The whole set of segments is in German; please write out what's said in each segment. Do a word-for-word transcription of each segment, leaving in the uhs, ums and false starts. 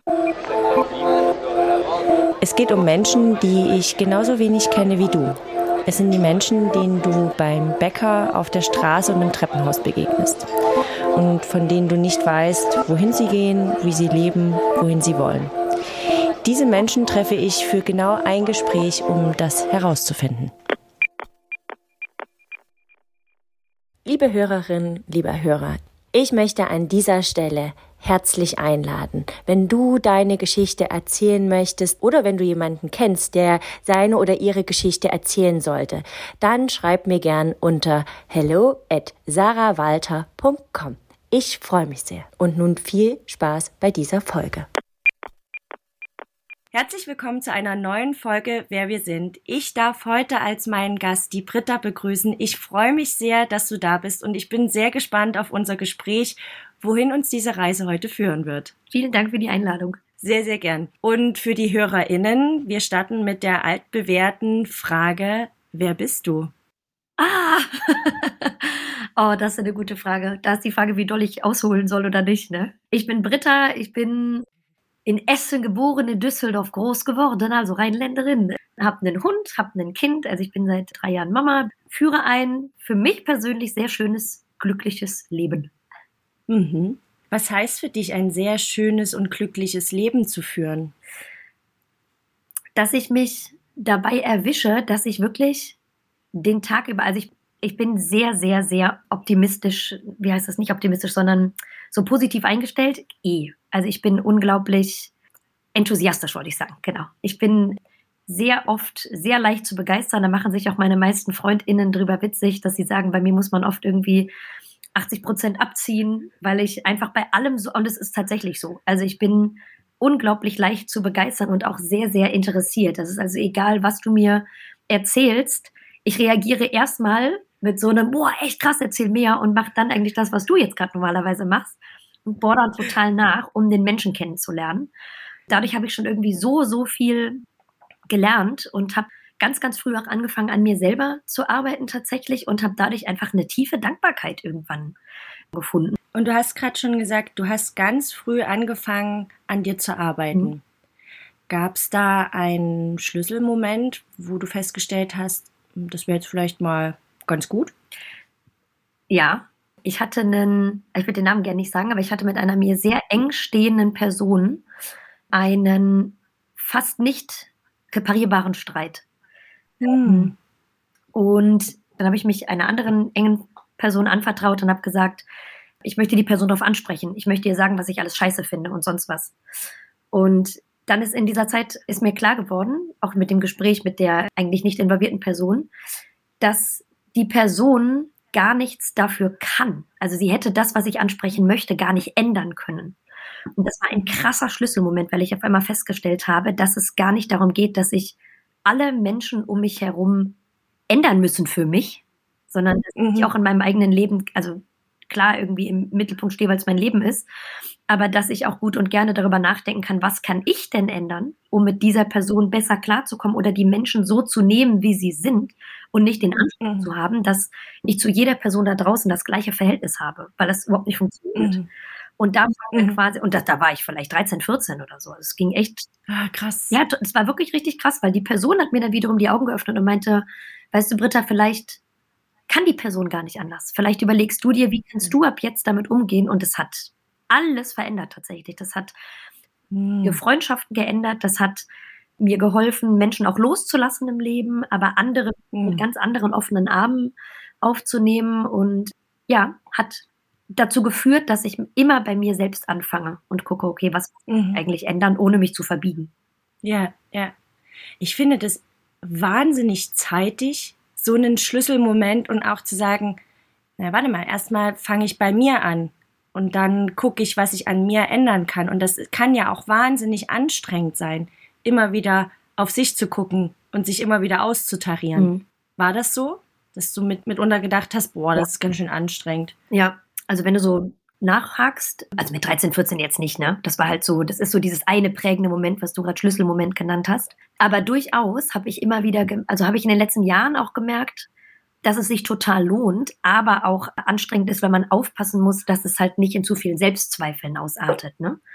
Es geht um Menschen, die ich genauso wenig kenne wie du. Es sind die Menschen, denen du beim Bäcker, auf der Straße und im Treppenhaus begegnest. Und von denen du nicht weißt, wohin sie gehen, wie sie leben, wohin sie wollen. Diese Menschen treffe ich für genau ein Gespräch, um das herauszufinden. Liebe Hörerinnen, lieber Hörer, ich möchte an dieser Stelle herzlich einladen, wenn du deine Geschichte erzählen möchtest oder wenn du jemanden kennst, der seine oder ihre Geschichte erzählen sollte, dann schreib mir gern unter hello at sarawalter punkt com. Ich freue mich sehr und nun viel Spaß bei dieser Folge. Herzlich willkommen zu einer neuen Folge Wer wir sind. Ich darf heute als meinen Gast die Britta begrüßen. Ich freue mich sehr, dass du da bist und ich bin sehr gespannt auf unser Gespräch, wohin uns diese Reise heute führen wird. Vielen Dank für die Einladung. Sehr, sehr gern. Und für die HörerInnen, wir starten mit der altbewährten Frage, wer bist du? Ah, oh, das ist eine gute Frage. Da ist die Frage, wie doll ich ausholen soll oder nicht, ne? Ich bin Britta, ich bin in Essen geboren, in Düsseldorf groß geworden, also Rheinländerin. Hab einen Hund, hab ein Kind, also ich bin seit drei Jahren Mama, führe ein für mich persönlich sehr schönes, glückliches Leben. Mhm. Was heißt für dich, ein sehr schönes und glückliches Leben zu führen? Dass ich mich dabei erwische, dass ich wirklich den Tag über, also ich, ich bin sehr, sehr, sehr optimistisch, wie heißt das, nicht optimistisch, sondern so positiv eingestellt, eh. Also ich bin unglaublich enthusiastisch, wollte ich sagen, genau. Ich bin sehr oft sehr leicht zu begeistern, da machen sich auch meine meisten FreundInnen drüber witzig, dass sie sagen, bei mir muss man oft irgendwie achtzig Prozent abziehen, weil ich einfach bei allem so, und es ist tatsächlich so, also ich bin unglaublich leicht zu begeistern und auch sehr, sehr interessiert. Das ist also egal, was du mir erzählst, ich reagiere erstmal mit so einem, boah, echt krass, erzähl mehr und mach dann eigentlich das, was du jetzt gerade normalerweise machst und bohr dann total nach, um den Menschen kennenzulernen. Dadurch habe ich schon irgendwie so, so viel gelernt und habe ganz, ganz früh auch angefangen, an mir selber zu arbeiten tatsächlich und habe dadurch einfach eine tiefe Dankbarkeit irgendwann gefunden. Und du hast gerade schon gesagt, du hast ganz früh angefangen, an dir zu arbeiten. Mhm. Gab es da einen Schlüsselmoment, wo du festgestellt hast, das wäre jetzt vielleicht mal ganz gut? Ja, ich hatte einen, ich würde den Namen gerne nicht sagen, aber ich hatte mit einer mir sehr eng stehenden Person einen fast nicht reparierbaren Streit. Hm. Und dann habe ich mich einer anderen engen Person anvertraut und habe gesagt, ich möchte die Person darauf ansprechen. Ich möchte ihr sagen, was ich alles scheiße finde und sonst was. Und dann ist in dieser Zeit ist mir klar geworden, auch mit dem Gespräch mit der eigentlich nicht involvierten Person, dass die Person gar nichts dafür kann. Also sie hätte das, was ich ansprechen möchte, gar nicht ändern können. Und das war ein krasser Schlüsselmoment, weil ich auf einmal festgestellt habe, dass es gar nicht darum geht, dass ich alle Menschen um mich herum ändern müssen für mich, sondern dass mhm. ich auch in meinem eigenen Leben, also klar irgendwie im Mittelpunkt stehe, weil es mein Leben ist, aber dass ich auch gut und gerne darüber nachdenken kann, was kann ich denn ändern, um mit dieser Person besser klarzukommen oder die Menschen so zu nehmen, wie sie sind und nicht den Anspruch mhm. zu haben, dass ich zu jeder Person da draußen das gleiche Verhältnis habe, weil das überhaupt nicht funktioniert. Mhm. Und da war mhm. quasi, und da, da war ich vielleicht dreizehn, vierzehn oder so. Es ging echt. Ah, krass. Ja, es war wirklich richtig krass, weil die Person hat mir dann wiederum die Augen geöffnet und meinte, weißt du, Britta, vielleicht kann die Person gar nicht anders. Vielleicht überlegst du dir, wie kannst du ab jetzt damit umgehen? Und es hat alles verändert tatsächlich. Das hat mhm. mir Freundschaften geändert, das hat mir geholfen, Menschen auch loszulassen im Leben, aber andere mhm. mit ganz anderen offenen Armen aufzunehmen und ja, hat dazu geführt, dass ich immer bei mir selbst anfange und gucke, okay, was muss ich mhm. eigentlich ändern, ohne mich zu verbiegen. Ja, ja. Ich finde das wahnsinnig zeitig, so einen Schlüsselmoment und auch zu sagen, na warte mal, erstmal fange ich bei mir an und dann gucke ich, was ich an mir ändern kann. Und das kann ja auch wahnsinnig anstrengend sein, immer wieder auf sich zu gucken und sich immer wieder auszutarieren. Mhm. War das so, dass du mit, mitunter gedacht hast, boah, das ja. ist ganz schön anstrengend? Ja. Also wenn du so nachhakst, also mit dreizehn, vierzehn jetzt nicht, ne? Das war halt so, das ist so dieses eine prägende Moment, was du gerade Schlüsselmoment genannt hast. Aber durchaus habe ich immer wieder, also habe ich in den letzten Jahren auch gemerkt, dass es sich total lohnt, aber auch anstrengend ist, weil man aufpassen muss, dass es halt nicht in zu vielen Selbstzweifeln ausartet, ne?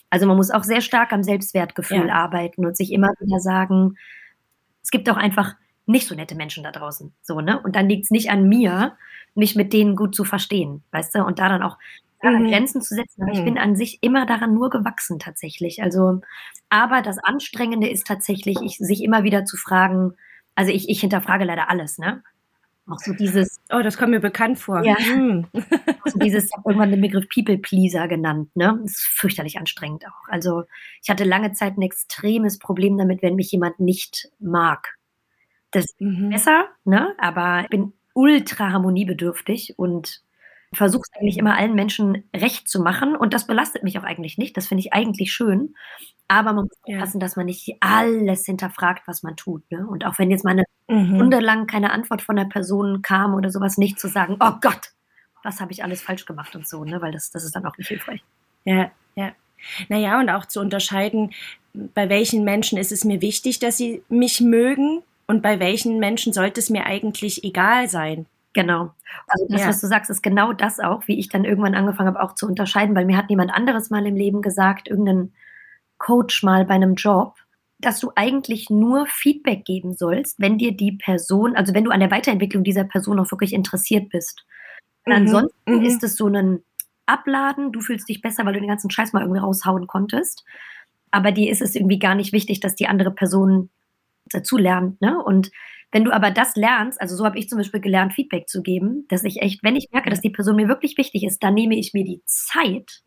Also man muss auch sehr stark am Selbstwertgefühl Ja. arbeiten und sich immer wieder sagen, es gibt auch einfach nicht so nette Menschen da draußen, so, ne? Und dann liegt's nicht an mir, mich mit denen gut zu verstehen, weißt du? Und da dann auch klare Mhm. Grenzen zu setzen. Aber ich Mhm. bin an sich immer daran nur gewachsen tatsächlich. Also, aber das Anstrengende ist tatsächlich, ich, sich immer wieder zu fragen, also ich, ich hinterfrage leider alles, ne? Auch so dieses, Oh, das kommt mir bekannt vor. ja, Hm. auch so dieses, ich habe irgendwann den Begriff People Pleaser genannt, ne? Das ist fürchterlich anstrengend auch. Also ich hatte lange Zeit ein extremes Problem damit, wenn mich jemand nicht mag. Das ist Mhm. besser, ne? Aber ich bin ultra harmoniebedürftig und versuche es eigentlich immer allen Menschen recht zu machen. Und das belastet mich auch eigentlich nicht. Das finde ich eigentlich schön. Aber man muss Ja. aufpassen, dass man nicht alles hinterfragt, was man tut, ne? Und auch wenn jetzt mal eine Mhm. Stunde lang keine Antwort von der Person kam oder sowas, nicht zu sagen, oh Gott, was habe ich alles falsch gemacht und so, ne? Weil das, das ist dann auch nicht hilfreich. Ja, ja. Naja, und auch zu unterscheiden, bei welchen Menschen ist es mir wichtig, dass sie mich mögen und bei welchen Menschen sollte es mir eigentlich egal sein. Genau. Also das, Ja. was du sagst, ist genau das auch, wie ich dann irgendwann angefangen habe, auch zu unterscheiden, weil mir hat jemand anderes mal im Leben gesagt, irgendein Coach mal bei einem Job, dass du eigentlich nur Feedback geben sollst, wenn dir die Person, also wenn du an der Weiterentwicklung dieser Person auch wirklich interessiert bist. Und Mhm. ansonsten Mhm. ist es so ein Abladen, du fühlst dich besser, weil du den ganzen Scheiß mal irgendwie raushauen konntest. Aber dir ist es irgendwie gar nicht wichtig, dass die andere Person dazu lernt, ne? Und wenn du aber das lernst, also so habe ich zum Beispiel gelernt, Feedback zu geben, dass ich echt, wenn ich merke, Ja. dass die Person mir wirklich wichtig ist, dann nehme ich mir die Zeit,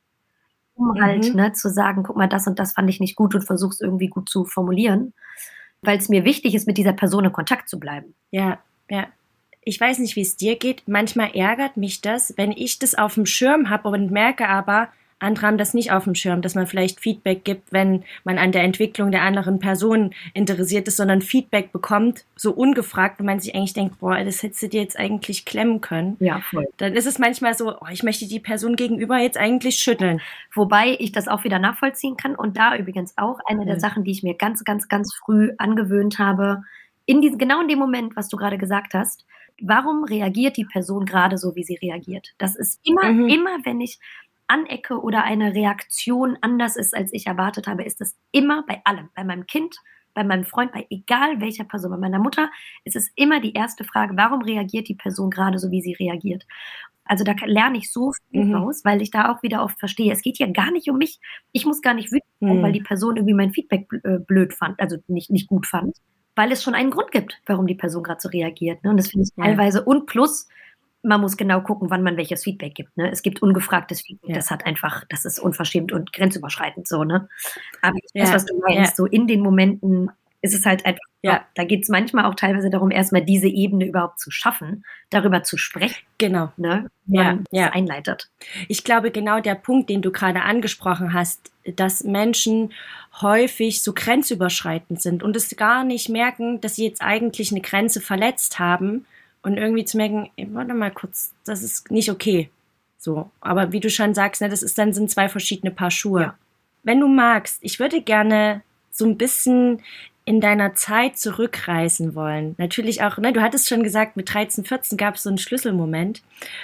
um Mhm. halt, ne, zu sagen, guck mal, das und das fand ich nicht gut und versuche es irgendwie gut zu formulieren, weil es mir wichtig ist, mit dieser Person in Kontakt zu bleiben. Ja, ja. Ich weiß nicht, wie es dir geht. Manchmal ärgert mich das, wenn ich das auf dem Schirm habe und merke aber, andere haben das nicht auf dem Schirm, dass man vielleicht Feedback gibt, wenn man an der Entwicklung der anderen Person interessiert ist, sondern Feedback bekommt, so ungefragt, und man sich eigentlich denkt, boah, das hättest du dir jetzt eigentlich klemmen können. Ja, voll. Dann ist es manchmal so, oh, ich möchte die Person gegenüber jetzt eigentlich schütteln. Wobei ich das auch wieder nachvollziehen kann. Und da übrigens auch eine der Mhm. Sachen, die ich mir ganz, ganz, ganz früh angewöhnt habe, in diesem, genau in dem Moment, was du gerade gesagt hast, warum reagiert die Person gerade so, wie sie reagiert? Das ist immer, Mhm. immer, wenn ich anecke oder eine Reaktion anders ist, als ich erwartet habe, ist das immer bei allem. Bei meinem Kind, bei meinem Freund, bei egal welcher Person, bei meiner Mutter, ist es immer die erste Frage, warum reagiert die Person gerade so, wie sie reagiert? Also da lerne ich so viel Mhm. raus, weil ich da auch wieder oft verstehe, es geht hier gar nicht um mich. Ich muss gar nicht wütend sein, Mhm. weil die Person irgendwie mein Feedback bl- äh, blöd fand, also nicht, nicht gut fand, weil es schon einen Grund gibt, warum die Person gerade so reagiert. Ne? Und das finde ich Ja. teilweise, und plus, man muss genau gucken, wann man welches Feedback gibt. Ne? Es gibt ungefragtes Feedback, Ja. das hat einfach, das ist unverschämt und grenzüberschreitend so, ne? Aber ich weiß, Ja. was du meinst. Ja. So in den Momenten ist es halt einfach, Ja. da geht es manchmal auch teilweise darum, erstmal diese Ebene überhaupt zu schaffen, darüber zu sprechen, Genau. ne? Wie man Ja, das ja. einleitet. Ich glaube, genau der Punkt, den du gerade angesprochen hast, dass Menschen häufig so grenzüberschreitend sind und es gar nicht merken, dass sie jetzt eigentlich eine Grenze verletzt haben und irgendwie zu merken, ey, warte mal kurz, das ist nicht okay. So, aber wie du schon sagst, ne, das ist dann sind zwei verschiedene Paar Schuhe. Ja. Wenn du magst, ich würde gerne so ein bisschen in deiner Zeit zurückreisen wollen. Natürlich auch, ne, du hattest schon gesagt, mit dreizehn, vierzehn gab es so einen Schlüsselmoment.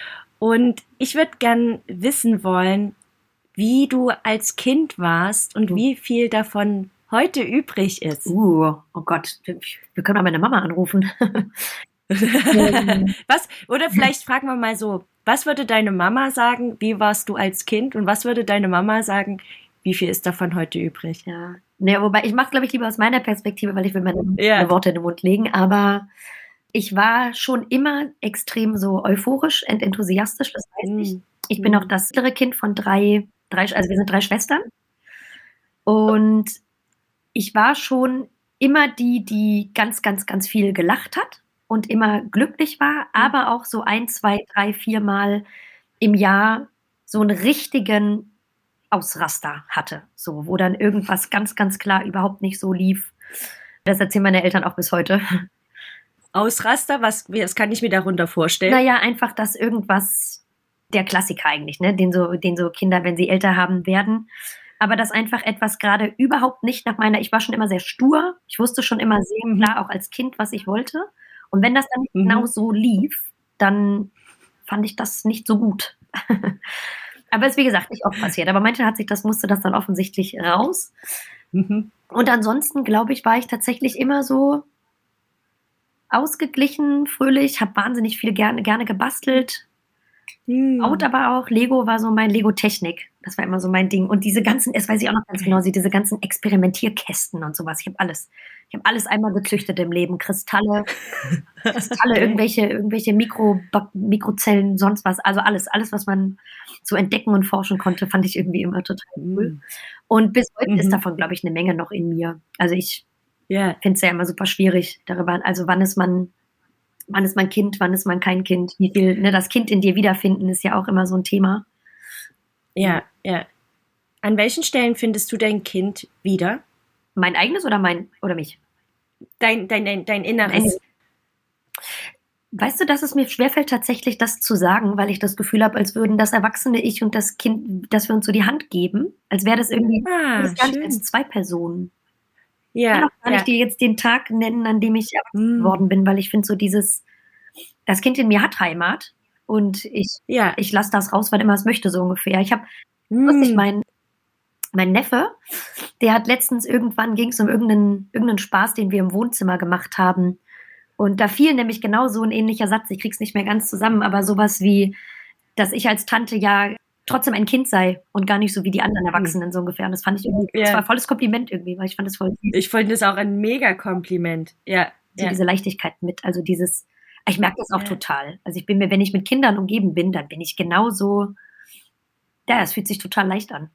Und ich würde gern wissen wollen, wie du als Kind warst und Mhm. wie viel davon heute übrig ist. Uh, oh Gott, wir wir können mal meine Mama anrufen. Was? Oder vielleicht fragen wir mal so, was würde deine Mama sagen, wie warst du als Kind? Und was würde deine Mama sagen, wie viel ist davon heute übrig? Ja, ne, wobei ich mache, glaube ich, lieber aus meiner Perspektive, weil ich will meine, Ja. meine Worte in den Mund legen. Aber ich war schon immer extrem so euphorisch und enthusiastisch. Das weiß ich. Hm. Ich bin Hm. auch das mittlere Kind von drei, drei, also wir sind drei Schwestern. Und ich war schon immer die, die ganz, ganz, ganz viel gelacht hat und immer glücklich war, aber auch so ein, zwei, drei, vier Mal im Jahr so einen richtigen Ausraster hatte, so, wo dann irgendwas ganz, ganz klar überhaupt nicht so lief. Das erzählen meine Eltern auch bis heute. Ausraster, was, was kann ich mir darunter vorstellen? Naja, einfach, dass irgendwas, der Klassiker eigentlich, ne, den so, den so Kinder, wenn sie älter haben, werden. Aber dass einfach etwas gerade überhaupt nicht nach meiner, ich war schon immer sehr stur, ich wusste schon immer sehr Mhm. klar, auch als Kind, was ich wollte. Und wenn das dann nicht Mhm. genau so lief, dann fand ich das nicht so gut. Aber es ist, wie gesagt, nicht oft passiert. Aber manchmal hat sich das, musste das dann offensichtlich raus. Mhm. Und ansonsten, glaube ich, war ich tatsächlich immer so ausgeglichen, fröhlich, habe wahnsinnig viel gerne, gerne gebastelt. Baut Hm. aber auch. Lego war so mein Lego-Technik. Das war immer so mein Ding. Und diese ganzen, das weiß ich auch noch ganz genau, diese ganzen Experimentierkästen und sowas. Ich habe alles. Ich habe alles einmal gezüchtet im Leben. Kristalle, Kristalle, irgendwelche, irgendwelche Mikro, Mikrozellen, sonst was. Also alles, alles, was man so entdecken und forschen konnte, fand ich irgendwie immer total cool. Hm. Und bis heute Mhm. ist davon, glaube ich, eine Menge noch in mir. Also ich Ja, finde es ja immer super schwierig darüber. Also wann ist man, wann ist man Kind, wann ist man kein Kind? Wie viel, ne, das Kind in dir wiederfinden ist ja auch immer so ein Thema. ja, ja. An welchen Stellen findest du dein Kind wieder? Mein eigenes oder mein oder mich? Dein, dein, dein, dein Mein Inneres. Weißt du, dass es mir schwerfällt, tatsächlich das zu sagen, weil ich das Gefühl habe, als würden das erwachsene Ich und das Kind, dass wir uns so die Hand geben, als wäre das irgendwie, Ah, das gar nicht als schön. zwei Personen. Ich kann Ja, auch gar ja. nicht dir jetzt den Tag nennen, an dem ich erwachsen Hm. geworden bin, weil ich finde so dieses, das Kind in mir hat Heimat und ich, Ja. ich lasse das raus, wann immer es möchte, so ungefähr. Ich habe, lustig, Hm. mein, mein Neffe, der hat letztens irgendwann, ging es um irgendeinen, irgendeinen Spaß, den wir im Wohnzimmer gemacht haben. Und da fiel nämlich genau so ein ähnlicher Satz, ich krieg's nicht mehr ganz zusammen, aber sowas wie, dass ich als Tante ja trotzdem ein Kind sei und gar nicht so wie die anderen Erwachsenen so ungefähr. Und das fand ich irgendwie, das Ja. war ein volles Kompliment irgendwie, weil ich fand das voll süß. Ich fand das auch ein mega Kompliment. Ja, So ja. diese Leichtigkeit mit, also dieses, ich merke das auch Ja. total. Also ich bin mir, wenn ich mit Kindern umgeben bin, dann bin ich genauso, ja, es fühlt sich total leicht an.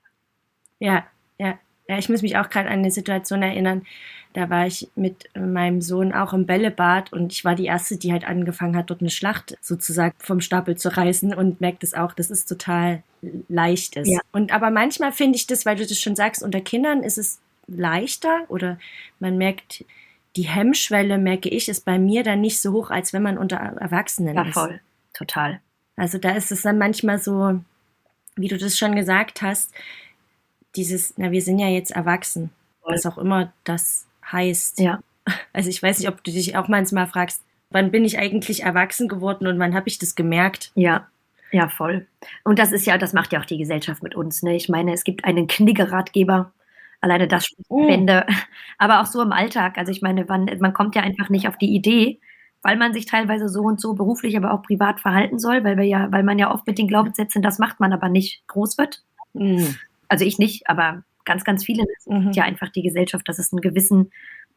Ja, ja. Ja, ich muss mich auch gerade an eine Situation erinnern, da war ich mit meinem Sohn auch im Bällebad und ich war die Erste, die halt angefangen hat, dort eine Schlacht sozusagen vom Stapel zu reißen und merkt es auch, dass es total leicht ist. Ja. Und aber manchmal finde ich das, weil du das schon sagst, unter Kindern ist es leichter oder man merkt, die Hemmschwelle, merke ich, ist bei mir dann nicht so hoch, als wenn man unter Erwachsenen Ja, ist. voll, total. Also da ist es dann manchmal so, wie du das schon gesagt hast, dieses, na, wir sind ja jetzt erwachsen, Voll. was auch immer das heißt. Ja. Also ich weiß nicht, ob du dich auch manchmal fragst, wann bin ich eigentlich erwachsen geworden und wann habe ich das gemerkt? Ja, ja, voll. Und das ist ja, das macht ja auch die Gesellschaft mit uns. Ne? Ich meine, es gibt einen Knigge-Ratgeber, alleine das spricht Mm. Bände, aber auch so im Alltag. Also ich meine, man, man kommt ja einfach nicht auf die Idee, weil man sich teilweise so und so beruflich, aber auch privat verhalten soll, weil wir ja, weil man ja oft mit den Glaubenssätzen, das macht man aber nicht, groß wird. Mm. Also ich nicht, aber ganz, ganz viele. Das Mhm. ist ja einfach die Gesellschaft, dass es einen gewissen,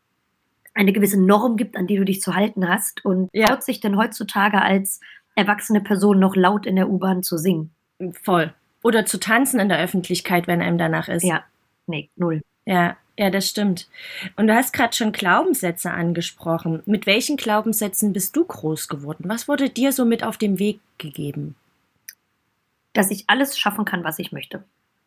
eine gewisse Norm gibt, an die du dich zu halten hast. Und Ja. traut sich denn heutzutage als erwachsene Person noch laut in der U-Bahn zu singen? Voll. Oder zu tanzen in der Öffentlichkeit, wenn einem danach ist. Ja, nee, null. Ja, ja, das stimmt. Und du hast gerade schon Glaubenssätze angesprochen. Mit welchen Glaubenssätzen bist du groß geworden? Was wurde dir so mit auf den Weg gegeben? Dass ich alles schaffen kann, was ich möchte.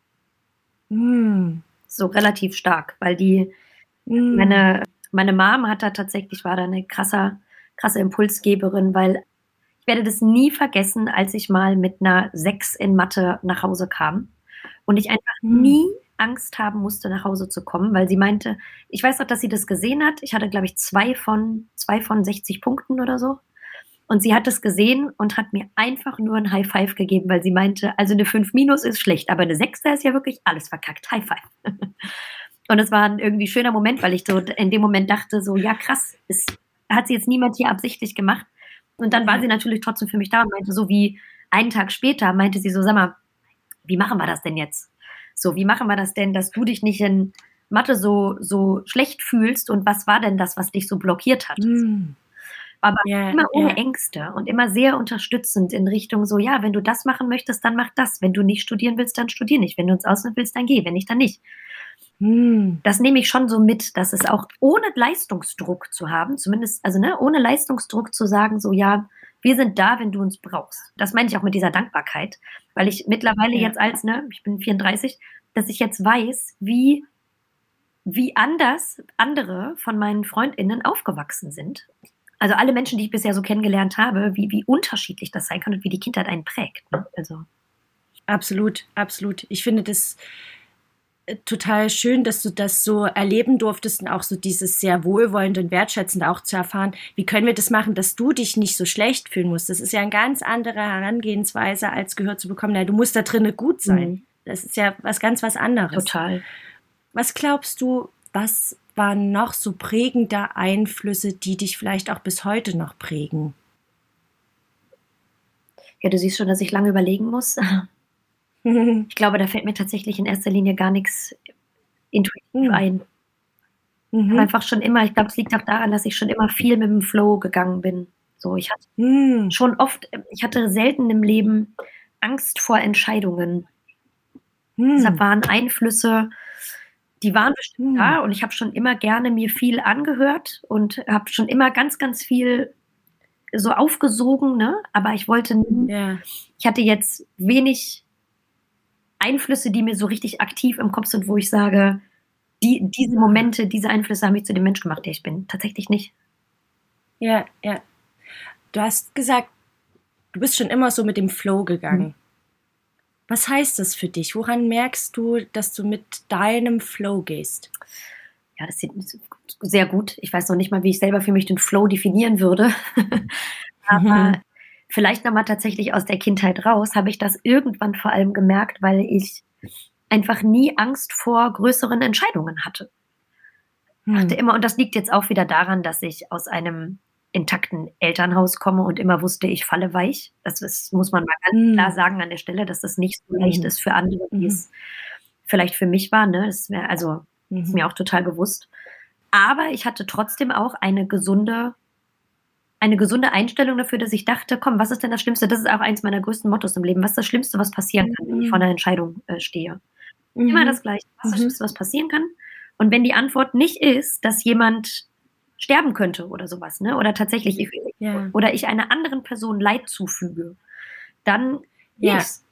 Mm. So relativ stark, weil die, Mm. meine, meine Mom hat da tatsächlich, war da eine krasser, krasse Impulsgeberin, weil ich werde das nie vergessen, als ich mal mit einer sechs in Mathe nach Hause kam und ich einfach Mm. nie Angst haben musste, nach Hause zu kommen, weil sie meinte, ich weiß auch, dass sie das gesehen hat. Ich hatte, glaube ich, zwei von, zwei von sechzig Punkten oder so. Und sie hat es gesehen und hat mir einfach nur ein High Five gegeben, weil sie meinte, also eine fünf minus ist schlecht, aber eine sechs, da ist ja wirklich alles verkackt. High Five. Und es war ein irgendwie schöner Moment, weil ich so in dem Moment dachte, so, ja krass, es hat sie jetzt niemand hier absichtlich gemacht. Und dann war sie natürlich trotzdem für mich da und meinte so, wie einen Tag später, meinte sie so, sag mal, wie machen wir das denn jetzt? So, wie machen wir das denn, dass du dich nicht in Mathe so, so schlecht fühlst und was war denn das, was dich so blockiert hat? Mm. Aber Ja, immer ohne ja. Ängste und immer sehr unterstützend in Richtung so, ja, wenn du das machen möchtest, dann mach das. Wenn du nicht studieren willst, dann studier nicht. Wenn du ins Ausland willst, dann geh. Wenn nicht, dann nicht. Mm. Das nehme ich schon so mit, dass es auch ohne Leistungsdruck zu haben, zumindest, also ne, ohne Leistungsdruck zu sagen, so, ja, wir sind da, wenn du uns brauchst. Das meine ich auch mit dieser Dankbarkeit, weil ich mittlerweile Ja. jetzt als, ne, ich bin vierunddreißig, dass ich jetzt weiß, wie, wie anders andere von meinen FreundInnen aufgewachsen sind. Also alle Menschen, die ich bisher so kennengelernt habe, wie, wie unterschiedlich das sein kann und wie die Kindheit einen prägt. Ne? Also. Absolut, absolut. Ich finde das äh, total schön, dass du das so erleben durftest und auch so dieses sehr wohlwollende und wertschätzende auch zu erfahren. Wie können wir das machen, dass du dich nicht so schlecht fühlen musst? Das ist ja eine ganz andere Herangehensweise, als gehört zu bekommen, na, du musst da drinnen gut sein. Mhm. Das ist ja was ganz was anderes. Total. Was glaubst du, was waren noch so prägende Einflüsse, die dich vielleicht auch bis heute noch prägen? Ja, du siehst schon, dass ich lange überlegen muss. Ich glaube, da fällt mir tatsächlich in erster Linie gar nichts intuitiv Mhm. ein. Ich Mhm. habe einfach schon immer, ich glaube, es liegt auch daran, dass ich schon immer viel mit dem Flow gegangen bin. So, ich hatte Mhm. schon oft, ich hatte selten im Leben Angst vor Entscheidungen. Deshalb Mhm. waren Einflüsse, die waren bestimmt Mhm. da und ich habe schon immer gerne mir viel angehört und habe schon immer ganz, ganz viel so aufgesogen, ne? Aber ich wollte nie, Ja. ich hatte jetzt wenig Einflüsse, die mir so richtig aktiv im Kopf sind, wo ich sage, die, diese Momente, diese Einflüsse haben mich zu dem Mensch gemacht, der ich bin. Tatsächlich nicht. Ja, ja. Du hast gesagt, du bist schon immer so mit dem Flow gegangen. Mhm. Was heißt das für dich? Woran merkst du, dass du mit deinem Flow gehst? Ja, das ist sehr gut. Ich weiß noch nicht mal, wie ich selber für mich den Flow definieren würde. Aber vielleicht nochmal tatsächlich aus der Kindheit raus, habe ich das irgendwann vor allem gemerkt, weil ich einfach nie Angst vor größeren Entscheidungen hatte. Ich dachte Hm. immer, und das liegt jetzt auch wieder daran, dass ich aus einem intakten Elternhaus komme und immer wusste, ich falle weich. Das ist, muss man mal ganz Hm. klar sagen an der Stelle, dass das nicht so leicht Mhm. ist für andere, wie Mhm. es vielleicht für mich war. Ne? Das ist mir, also, ist Mhm. mir auch total bewusst. Aber ich hatte trotzdem auch eine gesunde, eine gesunde Einstellung dafür, dass ich dachte, komm, was ist denn das Schlimmste? Das ist auch eins meiner größten Mottos im Leben. Was ist das Schlimmste, was passieren kann, wenn ich vor einer Entscheidung äh, stehe? Immer das Mhm. Gleiche. Was ist das Mhm. Schlimmste, was passieren kann? Und wenn die Antwort nicht ist, dass jemand sterben könnte oder sowas, ne? Oder tatsächlich ich, Ja. oder ich einer anderen Person Leid zufüge, dann Ja. nichts.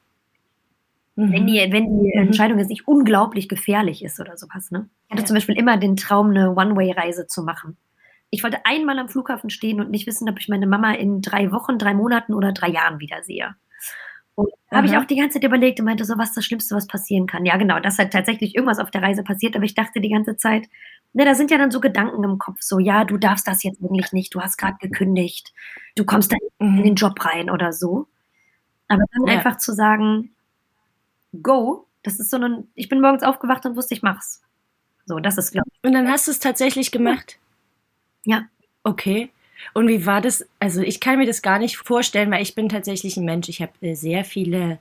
Wenn die, Mhm. wenn die Mhm. Entscheidung jetzt nicht unglaublich gefährlich ist oder sowas, ne? Ich hatte Ja. zum Beispiel immer den Traum, eine One-Way-Reise zu machen. Ich wollte einmal am Flughafen stehen und nicht wissen, ob ich meine Mama in drei Wochen, drei Monaten oder drei Jahren wiedersehe. Und da habe ich Aha. auch die ganze Zeit überlegt und meinte so, was ist das Schlimmste, was passieren kann? Ja, genau, dass halt tatsächlich irgendwas auf der Reise passiert, aber ich dachte die ganze Zeit, ne, da sind ja dann so Gedanken im Kopf, so, ja, du darfst das jetzt eigentlich nicht, du hast gerade gekündigt, du kommst da in den Mhm. Job rein oder so. Aber dann Ja. einfach zu sagen, go, das ist so ein, ich bin morgens aufgewacht und wusste, ich mach's. So, das ist, glaube ich. Und dann hast du es tatsächlich gemacht? Ja. Okay. Und wie war das? Also ich kann mir das gar nicht vorstellen, weil ich bin tatsächlich ein Mensch. Ich habe äh, sehr viele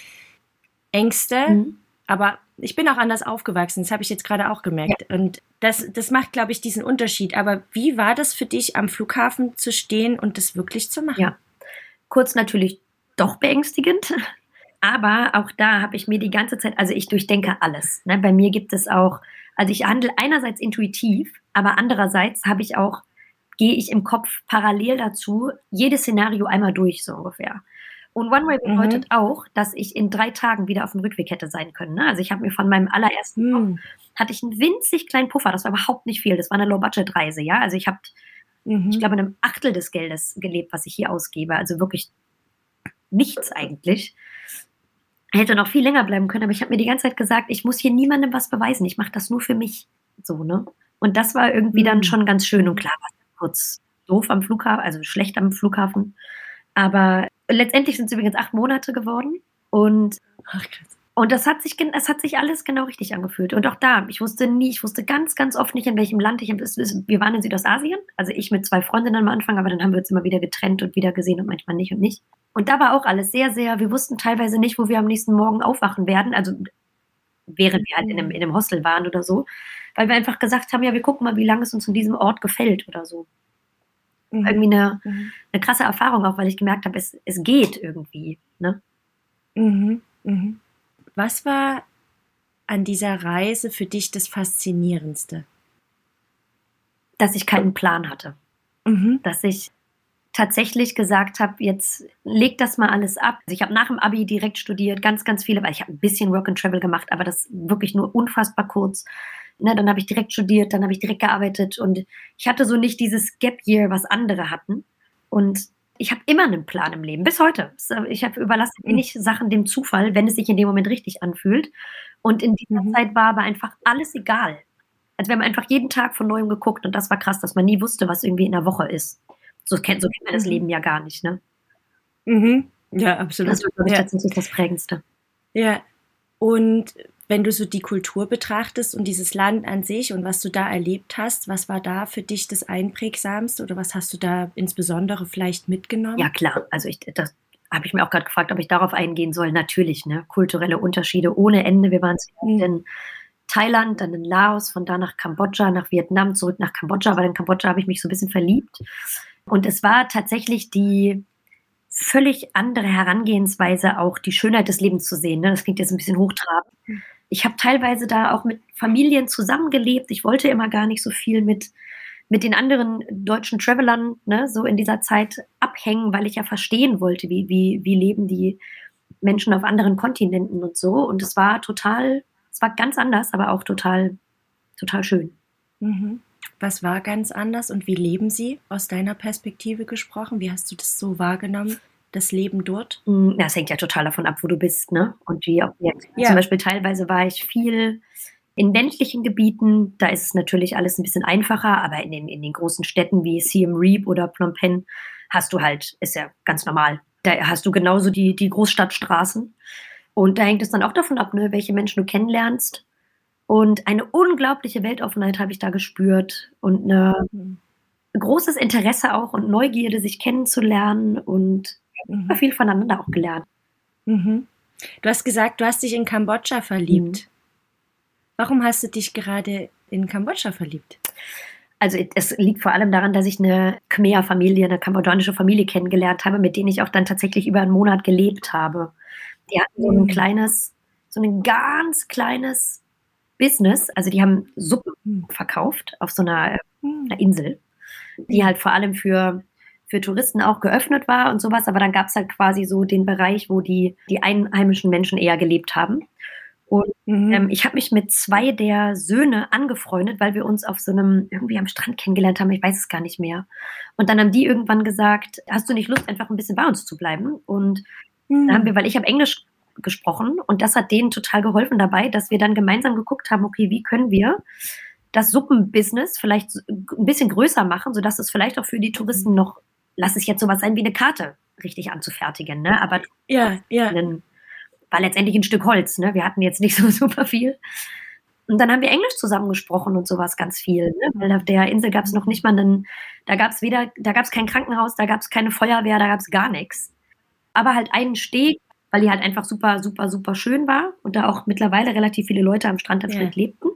Ängste, Mhm. aber ich bin auch anders aufgewachsen. Das habe ich jetzt gerade auch gemerkt. Und das, das macht, glaube ich, diesen Unterschied. Aber wie war das für dich, am Flughafen zu stehen und das wirklich zu machen? Ja. Kurz natürlich doch beängstigend, aber auch da habe ich mir die ganze Zeit, also ich durchdenke alles. Ne? Bei mir gibt es auch, also ich handle einerseits intuitiv, aber andererseits habe ich auch, gehe ich im Kopf parallel dazu jedes Szenario einmal durch, so ungefähr. Und One Way bedeutet Mhm. auch, dass ich in drei Tagen wieder auf dem Rückweg hätte sein können. Ne? Also ich habe mir von meinem allerersten Job, Hm. hatte ich einen winzig kleinen Puffer, das war überhaupt nicht viel, das war eine Low-Budget-Reise, ja. Also ich habe, ich Mhm. glaube, in einem Achtel des Geldes gelebt, was ich hier ausgebe. Also wirklich nichts eigentlich. Hätte noch viel länger bleiben können, aber ich habe mir die ganze Zeit gesagt, ich muss hier niemandem was beweisen. Ich mache das nur für mich. So, ne? Und das war irgendwie dann Hm. schon ganz schön. Und klar war es kurz doof am Flughafen, also schlecht am Flughafen. Aber letztendlich sind es übrigens acht Monate geworden. Und, Ach, krass. und das hat sich, gen- das hat sich alles genau richtig angefühlt. Und auch da, ich wusste nie, ich wusste ganz, ganz oft nicht, in welchem Land ich, es- es- wir waren in Südostasien, also ich mit zwei Freundinnen am Anfang, aber dann haben wir uns immer wieder getrennt und wieder gesehen und manchmal nicht und nicht. Und da war auch alles sehr, sehr, wir wussten teilweise nicht, wo wir am nächsten Morgen aufwachen werden, also während wir halt in einem, in einem Hostel waren oder so, weil wir einfach gesagt haben, ja, wir gucken mal, wie lange es uns in diesem Ort gefällt oder so. Mhm. Irgendwie eine, Mhm. eine krasse Erfahrung auch, weil ich gemerkt habe, es, es geht irgendwie. Ne? Mhm. Mhm. Was war an dieser Reise für dich das Faszinierendste? Dass ich keinen Plan hatte. Mhm. Dass ich tatsächlich gesagt habe, jetzt leg das mal alles ab. Also ich habe nach dem Abi direkt studiert, ganz, ganz viele, weil ich habe ein bisschen Work and Travel gemacht, aber das wirklich nur unfassbar kurz. Ne, dann habe ich direkt studiert, dann habe ich direkt gearbeitet und ich hatte so nicht dieses Gap Year, was andere hatten. Und ich habe immer einen Plan im Leben, bis heute. Ich habe überlasse wenig Sachen dem Zufall, wenn es sich in dem Moment richtig anfühlt. Und in dieser Mhm. Zeit war aber einfach alles egal. Also wir haben einfach jeden Tag von Neuem geguckt und das war krass, dass man nie wusste, was irgendwie in der Woche ist. So kennt, so kennt man das Mhm. Leben ja gar nicht, ne? Mhm. Ja, Das absolut. war, glaube ich, Ja. tatsächlich das Prägendste. Ja. Und wenn du so die Kultur betrachtest und dieses Land an sich und was du da erlebt hast, was war da für dich das Einprägsamste oder was hast du da insbesondere vielleicht mitgenommen? Ja, klar. Also ich, das habe ich mir auch gerade gefragt, ob ich darauf eingehen soll. Natürlich, ne? Kulturelle Unterschiede ohne Ende. Wir waren zuerst Mhm. in Thailand, dann in Laos, von da nach Kambodscha, nach Vietnam, zurück nach Kambodscha, weil in Kambodscha habe ich mich so ein bisschen verliebt. Und es war tatsächlich die völlig andere Herangehensweise, auch die Schönheit des Lebens zu sehen. Ne? Das klingt jetzt ein bisschen hochtrabend. Ich habe teilweise da auch mit Familien zusammengelebt. Ich wollte immer gar nicht so viel mit, mit den anderen deutschen Travelern, ne, so in dieser Zeit abhängen, weil ich ja verstehen wollte, wie, wie, wie leben die Menschen auf anderen Kontinenten und so. Und es war total, es war ganz anders, aber auch total, total schön. Mhm. Was war ganz anders und wie leben sie aus deiner Perspektive gesprochen? Wie hast du das so wahrgenommen, das Leben dort? Mm, ja, es hängt ja total davon ab, wo du bist, ne? Und wie auch jetzt. Ja. Zum Beispiel teilweise war ich viel in ländlichen Gebieten, da ist es natürlich alles ein bisschen einfacher, aber in den, in den großen Städten wie Siem Reap oder Phnom Penh hast du halt, ist ja ganz normal. Da hast du genauso die, die Großstadtstraßen. Und da hängt es dann auch davon ab, ne, welche Menschen du kennenlernst. Und eine unglaubliche Weltoffenheit habe ich da gespürt und eine, Mhm. ein großes Interesse auch und Neugierde, sich kennenzulernen und super Mhm. viel voneinander auch gelernt. Mhm. Du hast gesagt, du hast dich in Kambodscha verliebt. Mhm. Warum hast du dich gerade in Kambodscha verliebt? Also es liegt vor allem daran, dass ich eine Khmer-Familie, eine kambodschanische Familie kennengelernt habe, mit denen ich auch dann tatsächlich über einen Monat gelebt habe. Die hatten so ein Mhm. kleines, so ein ganz kleines Business. Also die haben Suppen Mhm. verkauft auf so einer, Mhm. einer Insel, die Mhm. halt vor allem für, für Touristen auch geöffnet war und sowas. Aber dann gab es halt quasi so den Bereich, wo die, die einheimischen Menschen eher gelebt haben. Und Mhm. ähm, ich habe mich mit zwei der Söhne angefreundet, weil wir uns auf so einem, irgendwie am Strand kennengelernt haben, ich weiß es gar nicht mehr. Und dann haben die irgendwann gesagt, hast du nicht Lust, einfach ein bisschen bei uns zu bleiben? Und dann haben wir, Mhm. weil ich habe Englisch gesprochen und das hat denen total geholfen dabei, dass wir dann gemeinsam geguckt haben, okay, wie können wir das Suppenbusiness vielleicht so ein bisschen größer machen, sodass es vielleicht auch für die Touristen noch, lass es jetzt sowas sein wie eine Karte richtig anzufertigen, ne? Aber Ja, ja. einen, war letztendlich ein Stück Holz, ne? Wir hatten jetzt nicht so super viel. Und dann haben wir Englisch zusammengesprochen und sowas ganz viel, ne? Weil auf der Insel gab es noch nicht mal einen, da gab es weder, da gab es kein Krankenhaus, da gab es keine Feuerwehr, da gab es gar nichts. Aber halt einen Steg, weil die halt einfach super, super, super schön war und da auch mittlerweile relativ viele Leute am Strand tatsächlich Ja. lebten.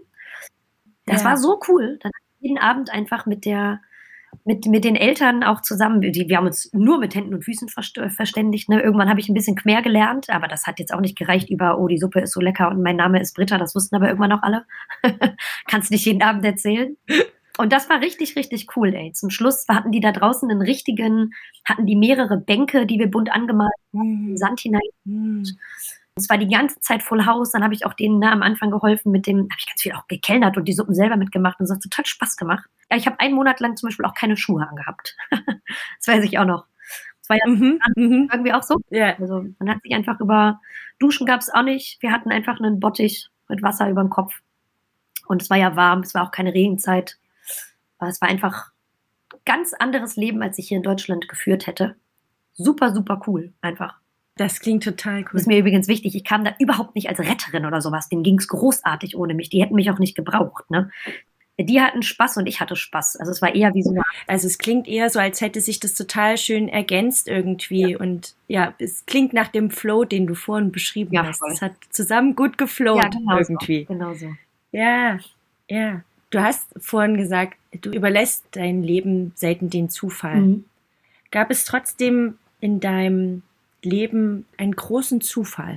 Das Ja. war so cool. Dann jeden Abend einfach mit der, mit, mit den Eltern auch zusammen, die, wir haben uns nur mit Händen und Füßen verst- verständigt. Ne? Irgendwann habe ich ein bisschen Khmer gelernt, aber das hat jetzt auch nicht gereicht über, oh, die Suppe ist so lecker und mein Name ist Britta, das wussten aber irgendwann auch alle. Kannst nicht jeden Abend erzählen. Und das war richtig, richtig cool, ey. Zum Schluss hatten die da draußen einen richtigen, hatten die mehrere Bänke, die wir bunt angemalt haben, Mhm. Sand hinein. Mhm. Es war die ganze Zeit Full House. Dann habe ich auch denen ne, am Anfang geholfen mit dem, habe ich ganz viel auch gekellnert und die Suppen selber mitgemacht und es hat total Spaß gemacht. Ja, ich habe einen Monat lang zum Beispiel auch keine Schuhe angehabt. Das weiß ich auch noch. Das war ja Mhm. Mhm. irgendwie auch so. Ja. Also man hat sich einfach über, Duschen gab es auch nicht. Wir hatten einfach einen Bottich mit Wasser über dem Kopf. Und es war ja warm, es war auch keine Regenzeit. Aber es war einfach ganz anderes Leben, als ich hier in Deutschland geführt hätte. Super, super cool, einfach. Das klingt total cool. Das ist mir übrigens wichtig. Ich kam da überhaupt nicht als Retterin oder sowas. Denen ging es großartig ohne mich. Die hätten mich auch nicht gebraucht. Ne? Die hatten Spaß und ich hatte Spaß. Also es war eher wie so eine. Also es klingt eher so, als hätte sich das total schön ergänzt irgendwie. Ja. Und ja, es klingt nach dem Flow, den du vorhin beschrieben Ja, hast. voll. Es hat zusammen gut geflowt Ja, genau irgendwie. So. Genau so. Ja, ja. Du hast vorhin gesagt, du überlässt dein Leben selten den Zufall. Mhm. Gab es trotzdem in deinem Leben einen großen Zufall?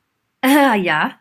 Äh, ja.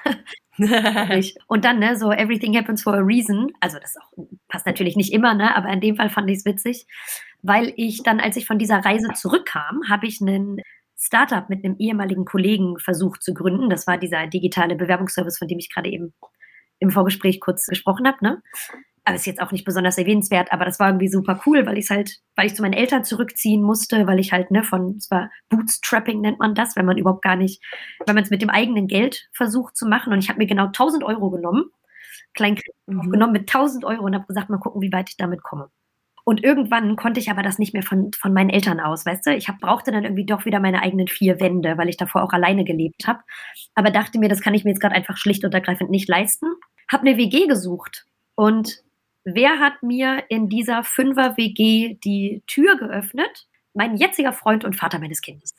Und dann, ne, so everything happens for a reason. Also das auch, passt natürlich nicht immer, ne, aber in dem Fall fand ich es witzig, weil ich dann, als ich von dieser Reise zurückkam, habe ich einen Startup mit einem ehemaligen Kollegen versucht zu gründen. Das war dieser digitale Bewerbungsservice, von dem ich gerade eben im Vorgespräch kurz gesprochen habe, ne? aber ist jetzt auch nicht besonders erwähnenswert, aber das war irgendwie super cool, weil ich halt, weil ich zu meinen Eltern zurückziehen musste, weil ich halt, ne, von, es war Bootstrapping nennt man das, wenn man überhaupt gar nicht, wenn man es mit dem eigenen Geld versucht zu machen und ich habe mir genau tausend Euro genommen, Kleinkredit Mhm. aufgenommen mit tausend Euro und habe gesagt, mal gucken, wie weit ich damit komme. Und irgendwann konnte ich aber das nicht mehr von, von meinen Eltern aus, weißt du? Ich hab, brauchte dann irgendwie doch wieder meine eigenen vier Wände, weil ich davor auch alleine gelebt habe. Aber dachte mir, das kann ich mir jetzt gerade einfach schlicht und ergreifend nicht leisten. Hab eine W G gesucht. Und wer hat mir in dieser Fünfer-W G die Tür geöffnet? Mein jetziger Freund und Vater meines Kindes.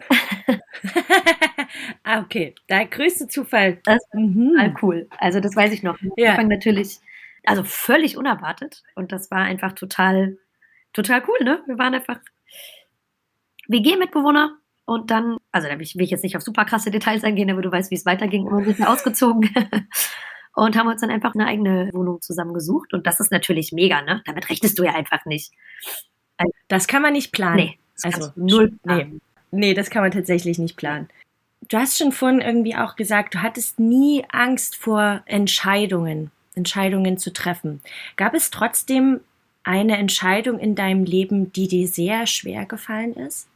Ah, okay. Der größte Zufall. Das ist Mhm. total cool. Also das weiß ich noch. Am Ja. Anfang natürlich, also völlig unerwartet. Und das war einfach total, total cool, ne? Wir waren einfach W G-Mitbewohner und dann, also da will ich, will ich jetzt nicht auf super krasse Details eingehen, aber du weißt, wie es weiterging. Und wir sind dann ausgezogen und haben uns dann einfach eine eigene Wohnung zusammengesucht. Und das ist natürlich mega, ne? Damit rechnest du ja einfach nicht. Also, Das kann man nicht planen. nee, das Also, kannst du null nee. planen. Nee, das kann man tatsächlich nicht planen. Du hast schon vorhin irgendwie auch gesagt, du hattest nie Angst vor Entscheidungen, Entscheidungen zu treffen. Gab es trotzdem eine Entscheidung in deinem Leben, die dir sehr schwer gefallen ist?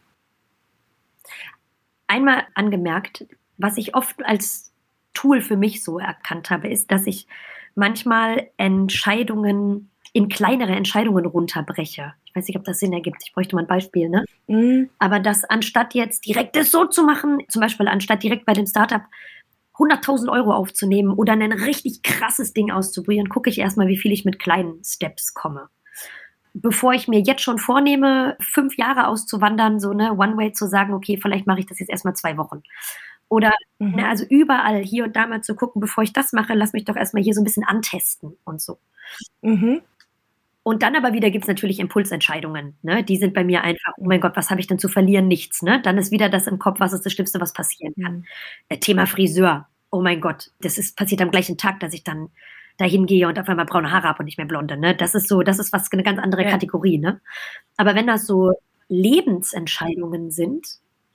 Einmal angemerkt, was ich oft als Tool für mich so erkannt habe, ist, dass ich manchmal Entscheidungen in kleinere Entscheidungen runterbreche. Ich weiß nicht, ob das Sinn ergibt. Ich bräuchte mal ein Beispiel, ne? Mhm. Aber dass anstatt jetzt direkt das so zu machen, zum Beispiel anstatt direkt bei dem Startup hunderttausend Euro aufzunehmen oder ein richtig krasses Ding auszuprobieren, gucke ich erstmal, wie viel ich mit kleinen Steps komme. Bevor ich mir jetzt schon vornehme, fünf Jahre auszuwandern, so ne, One-Way zu sagen, okay, vielleicht mache ich das jetzt erstmal zwei Wochen. Oder Mhm. ne, also überall hier und da mal zu gucken, bevor ich das mache, lass mich doch erstmal hier so ein bisschen antesten und so. Mhm. Und dann aber wieder gibt's natürlich Impulsentscheidungen. Ne? Die sind bei mir einfach, oh mein Gott, was habe ich denn zu verlieren? Nichts. Ne? Dann ist wieder das im Kopf, was ist das Schlimmste, was passieren kann. Mhm. Äh, Thema Friseur. Oh mein Gott, das ist passiert am gleichen Tag, dass ich dann dahin gehe und auf einmal braune Haare habe und nicht mehr blonde. Ne? Das ist so, das ist was eine ganz andere Ja. Kategorie. Ne? Aber wenn das so Lebensentscheidungen sind,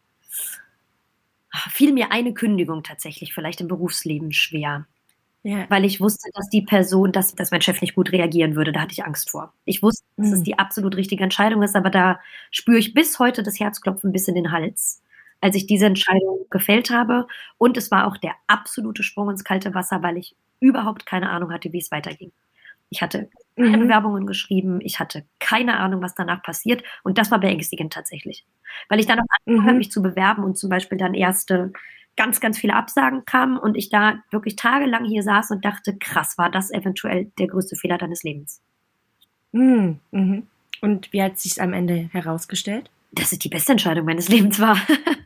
fiel mir eine Kündigung tatsächlich vielleicht im Berufsleben schwer. Ja. Weil ich wusste, dass die Person, dass, dass mein Chef nicht gut reagieren würde. Da hatte ich Angst vor. Ich wusste, dass es Mhm. die absolut richtige Entscheidung ist, aber da spüre ich bis heute das Herzklopfen bis in den Hals, als ich diese Entscheidung gefällt habe. Und es war auch der absolute Sprung ins kalte Wasser, weil ich überhaupt keine Ahnung hatte, wie es weiterging. Ich hatte keine Mhm. Bewerbungen geschrieben, ich hatte keine Ahnung, was danach passiert. Und das war beängstigend tatsächlich. Weil ich dann auch angefangen Mhm. habe, mich zu bewerben und zum Beispiel dann erste ganz, ganz viele Absagen kamen und ich da wirklich tagelang hier saß und dachte, krass, war das eventuell der größte Fehler deines Lebens? Mhm. Mhm. Und wie hat sich's am Ende herausgestellt? Dass es die beste Entscheidung meines Lebens war.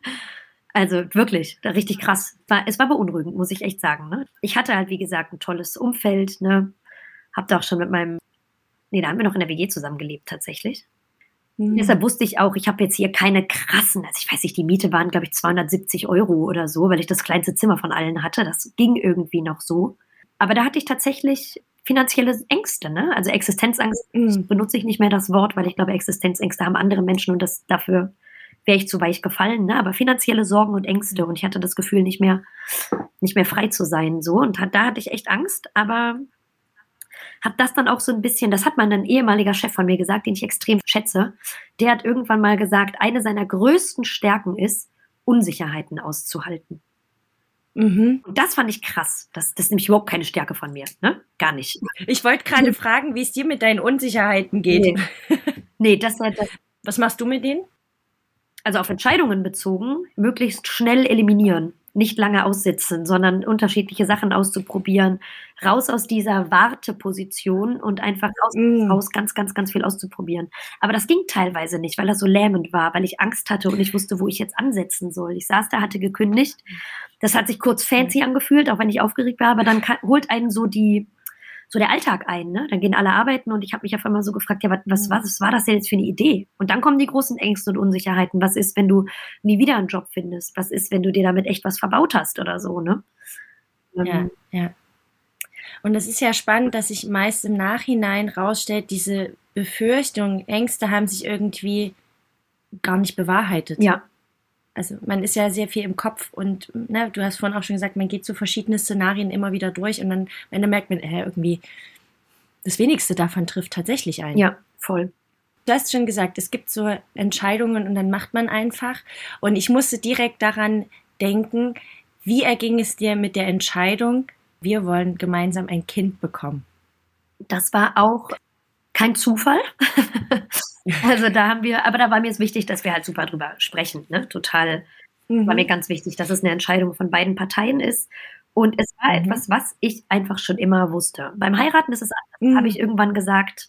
Also wirklich, richtig krass. War, es war beunruhigend, muss ich echt sagen. Ne? Ich hatte halt, wie gesagt, ein tolles Umfeld. Ne? Hab da auch schon mit meinem, nee, da haben wir noch in der W G zusammengelebt tatsächlich. Mhm. Deshalb wusste ich auch, ich habe jetzt hier keine krassen, also ich weiß nicht, die Miete waren, glaube ich, zweihundertsiebzig Euro oder so, weil ich das kleinste Zimmer von allen hatte. Das ging irgendwie noch so. Aber da hatte ich tatsächlich finanzielle Ängste, ne? Also Existenzangst Mhm. benutze ich nicht mehr das Wort, weil ich glaube, Existenzängste haben andere Menschen und das dafür wäre ich zu weich gefallen, ne? Aber finanzielle Sorgen und Ängste und ich hatte das Gefühl, nicht mehr, nicht mehr frei zu sein, so. Und da hatte ich echt Angst, aber habe das dann auch so ein bisschen, das hat mal ein ehemaliger Chef von mir gesagt, den ich extrem schätze, der hat irgendwann mal gesagt, eine seiner größten Stärken ist, Unsicherheiten auszuhalten. Mhm. Und das fand ich krass. Das, das ist nämlich überhaupt keine Stärke von mir, ne? Gar nicht. Ich wollte gerade fragen, wie es dir mit deinen Unsicherheiten geht. Nee, nee das, das, Was machst du mit denen? also auf Entscheidungen bezogen, möglichst schnell eliminieren. Nicht lange aussitzen, sondern unterschiedliche Sachen auszuprobieren. Raus aus dieser Warteposition und einfach raus, Mm. raus ganz, ganz, ganz viel auszuprobieren. Aber das ging teilweise nicht, weil das so lähmend war, weil ich Angst hatte und ich wusste, wo ich jetzt ansetzen soll. Ich saß da, hatte gekündigt. Das hat sich kurz fancy angefühlt, auch wenn ich aufgeregt war, aber dann kann, holt einen so die, so der Alltag ein, ne? Dann gehen alle arbeiten und ich habe mich auf einmal so gefragt, ja, was, was, was war das denn jetzt für eine Idee? Und dann kommen die großen Ängste und Unsicherheiten. Was ist, wenn du nie wieder einen Job findest? Was ist, wenn du dir damit echt was verbaut hast oder so, ne? Ja, Ähm, ja. Und es ist ja spannend, dass sich meist im Nachhinein rausstellt, diese Befürchtungen, Ängste haben sich irgendwie gar nicht bewahrheitet. ja, Also man ist ja sehr viel im Kopf und ne, du hast vorhin auch schon gesagt, man geht so verschiedene Szenarien immer wieder durch und dann am Ende merkt man, äh, irgendwie das Wenigste davon trifft tatsächlich ein. Ja, voll. Du hast schon gesagt, es gibt so Entscheidungen und dann macht man einfach. Und ich musste direkt daran denken, wie erging es dir mit der Entscheidung, wir wollen gemeinsam ein Kind bekommen? Das war auch kein Zufall. Also da haben wir, aber da war mir es wichtig, dass wir halt super drüber sprechen. Ne? Total, mhm. war mir ganz wichtig, dass es eine Entscheidung von beiden Parteien ist. Und es war mhm. etwas, was ich einfach schon immer wusste. Beim Heiraten ist es anders. Mhm. Habe ich irgendwann gesagt,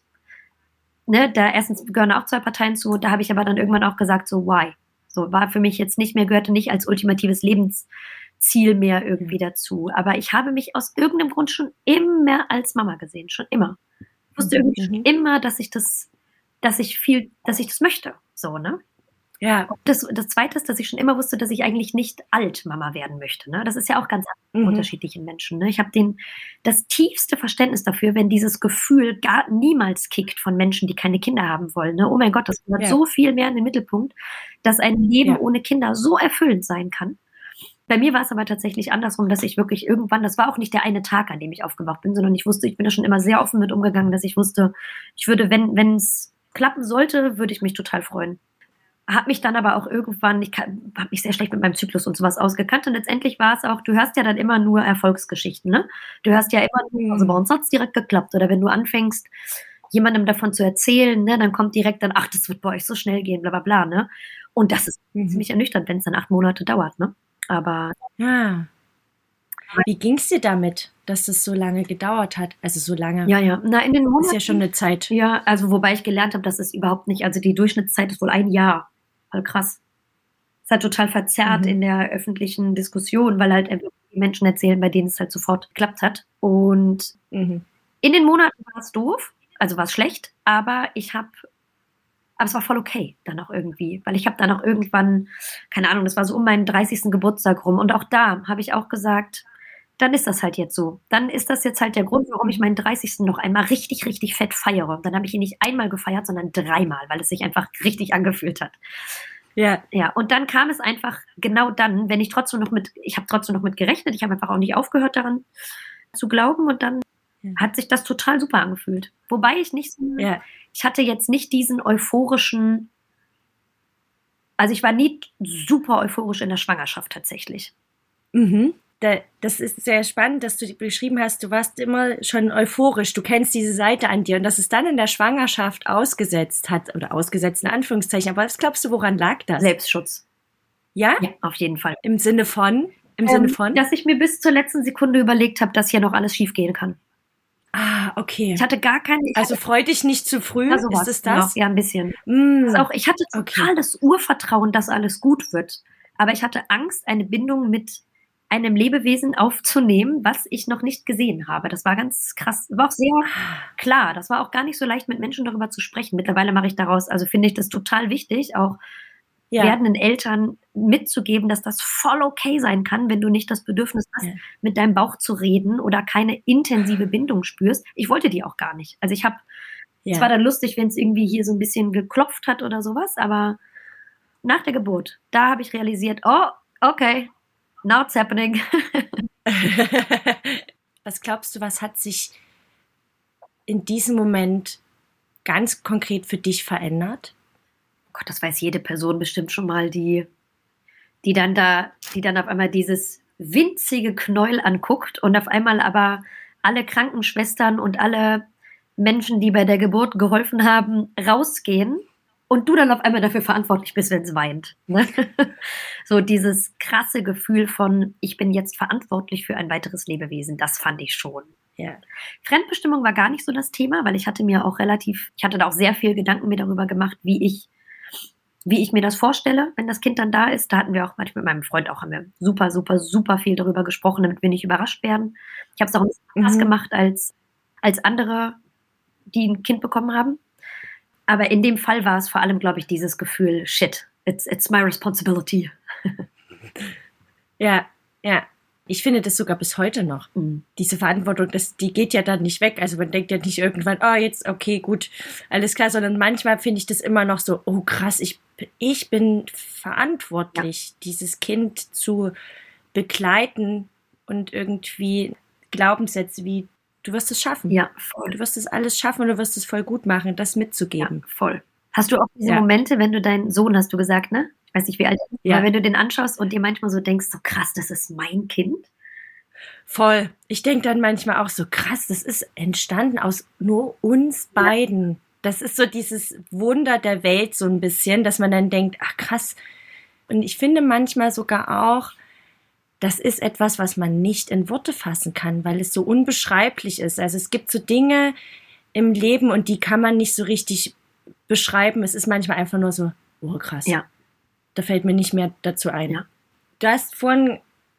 ne, da erstens gehören auch zwei Parteien zu, da habe ich aber dann irgendwann auch gesagt, so why? So war für mich jetzt nicht mehr, gehörte nicht als ultimatives Lebensziel mehr irgendwie dazu. Aber ich habe mich aus irgendeinem Grund schon immer als Mama gesehen, schon immer. Ich wusste irgendwie mhm. schon immer, dass ich das, dass ich viel, dass ich das möchte, so, ne? Ja. Das, das Zweite ist, dass ich schon immer wusste, dass ich eigentlich nicht Altmama werden möchte. Ne? Das ist ja auch ganz mhm. unterschiedlichen Menschen. Ne? Ich habe den das tiefste Verständnis dafür, wenn dieses Gefühl gar niemals kickt von Menschen, die keine Kinder haben wollen. Ne? Oh mein Gott, das gehört ja. so viel mehr in den Mittelpunkt, dass ein Leben ja. ohne Kinder so erfüllend sein kann. Bei mir war es aber tatsächlich andersrum, dass ich wirklich irgendwann, das war auch nicht der eine Tag, an dem ich aufgewacht bin, sondern ich wusste, ich bin da schon immer sehr offen mit umgegangen, dass ich wusste, ich würde, wenn wenn es klappen sollte, würde ich mich total freuen. Habe mich dann aber auch irgendwann, ich habe mich sehr schlecht mit meinem Zyklus und sowas ausgekannt und letztendlich war es auch, du hörst ja dann immer nur Erfolgsgeschichten, ne? Du hörst ja immer nur, also bei uns hat es direkt geklappt oder wenn du anfängst, jemandem davon zu erzählen, ne, dann kommt direkt dann, ach, das wird bei euch so schnell gehen, bla bla bla, ne? Und das ist mhm. ziemlich ernüchternd, wenn es dann acht Monate dauert, ne? Aber ja. Wie ging es dir damit, dass das so lange gedauert hat? Also so lange. Ja, ja. Na, in den Monaten. Ist ja schon eine Zeit. Ja, also wobei ich gelernt habe, dass es überhaupt nicht, also die Durchschnittszeit ist wohl ein Jahr. Voll krass. Ist halt total verzerrt mhm. in der öffentlichen Diskussion, weil halt einfach die Menschen erzählen, bei denen es halt sofort geklappt hat. Und mhm. in den Monaten war es doof, also war es schlecht, aber ich habe Aber es war voll okay dann auch irgendwie, weil ich habe dann auch irgendwann, keine Ahnung, das war so um meinen dreißigsten Geburtstag rum und auch da habe ich auch gesagt, dann ist das halt jetzt so. Dann ist das jetzt halt der Grund, warum ich meinen dreißigsten noch einmal richtig, richtig fett feiere. Und dann habe ich ihn nicht einmal gefeiert, sondern dreimal, weil es sich einfach richtig angefühlt hat. Ja. Ja, und dann kam es einfach genau dann, wenn ich trotzdem noch mit, ich habe trotzdem noch mit gerechnet, ich habe einfach auch nicht aufgehört daran zu glauben und dann ja. hat sich das total super angefühlt. Wobei ich nicht so, ja. ich hatte jetzt nicht diesen euphorischen, also ich war nie super euphorisch in der Schwangerschaft tatsächlich. Mhm. Das ist sehr spannend, dass du beschrieben hast, du warst immer schon euphorisch, du kennst diese Seite an dir und dass es dann in der Schwangerschaft ausgesetzt hat, oder ausgesetzt in Anführungszeichen, aber was glaubst du, woran lag das? Selbstschutz. Ja? Ja, auf jeden Fall. Im Sinne von? Im ähm, Sinne von? Dass ich mir bis zur letzten Sekunde überlegt habe, dass hier noch alles schief gehen kann. Ah, okay. Ich hatte gar keine... Also freu dich nicht zu früh, ja, sowas, ist es das? Genau, ja, ein bisschen. Mm, also auch, ich hatte total okay. das Urvertrauen, dass alles gut wird, aber ich hatte Angst, eine Bindung mit einem Lebewesen aufzunehmen, was ich noch nicht gesehen habe. Das war ganz krass, war auch sehr klar. Das war auch gar nicht so leicht, mit Menschen darüber zu sprechen. Mittlerweile mache ich daraus, also finde ich das total wichtig, auch ja. werdenden Eltern mitzugeben, dass das voll okay sein kann, wenn du nicht das Bedürfnis hast, ja. mit deinem Bauch zu reden oder keine intensive Bindung spürst. Ich wollte die auch gar nicht. Also ich habe, es ja. war dann lustig, wenn es irgendwie hier so ein bisschen geklopft hat oder sowas, aber nach der Geburt, da habe ich realisiert, oh, okay, now it's happening. Was glaubst du, was hat sich in diesem Moment ganz konkret für dich verändert? Oh Gott, das weiß jede Person bestimmt schon mal, die, die dann da, die dann auf einmal dieses winzige Knäuel anguckt und auf einmal aber alle Krankenschwestern und alle Menschen, die bei der Geburt geholfen haben, rausgehen. Und du dann auf einmal dafür verantwortlich bist, wenn es weint. Ne? So dieses krasse Gefühl von, ich bin jetzt verantwortlich für ein weiteres Lebewesen, das fand ich schon. Ja. Fremdbestimmung war gar nicht so das Thema, weil ich hatte mir auch relativ, ich hatte da auch sehr viel Gedanken mir darüber gemacht, wie ich, wie ich mir das vorstelle, wenn das Kind dann da ist. Da hatten wir auch manchmal mit meinem Freund auch, haben wir super, super, super viel darüber gesprochen, damit wir nicht überrascht werden. Ich habe es auch ein bisschen anders mhm. gemacht als, als andere, die ein Kind bekommen haben. Aber in dem Fall war es vor allem, glaube ich, dieses Gefühl, shit, it's, it's my responsibility. Ja, ja. Ich finde das sogar bis heute noch. Mhm. Diese Verantwortung, das, die geht ja dann nicht weg. Also man denkt ja nicht irgendwann, oh, jetzt, okay, gut, alles klar. Sondern manchmal finde ich das immer noch so, oh krass, ich, ich bin verantwortlich, ja. dieses Kind zu begleiten und irgendwie Glaubenssätze wie Du wirst es schaffen. Ja, voll. Du wirst es alles schaffen und du wirst es voll gut machen, das mitzugeben. Ja, voll. Hast du auch diese Ja. Momente, wenn du deinen Sohn, hast du gesagt, ne? Ich weiß nicht, wie alt er ist, Ja. aber wenn du den anschaust und dir manchmal so denkst, so krass, das ist mein Kind? Voll. Ich denke dann manchmal auch so, krass, das ist entstanden aus nur uns beiden. Das ist so dieses Wunder der Welt so ein bisschen, dass man dann denkt, ach krass. Und ich finde manchmal sogar auch, das ist etwas, was man nicht in Worte fassen kann, weil es so unbeschreiblich ist. Also es gibt so Dinge im Leben und die kann man nicht so richtig beschreiben. Es ist manchmal einfach nur so, oh krass. Ja. Da fällt mir nicht mehr dazu ein. Ja. Du hast vorhin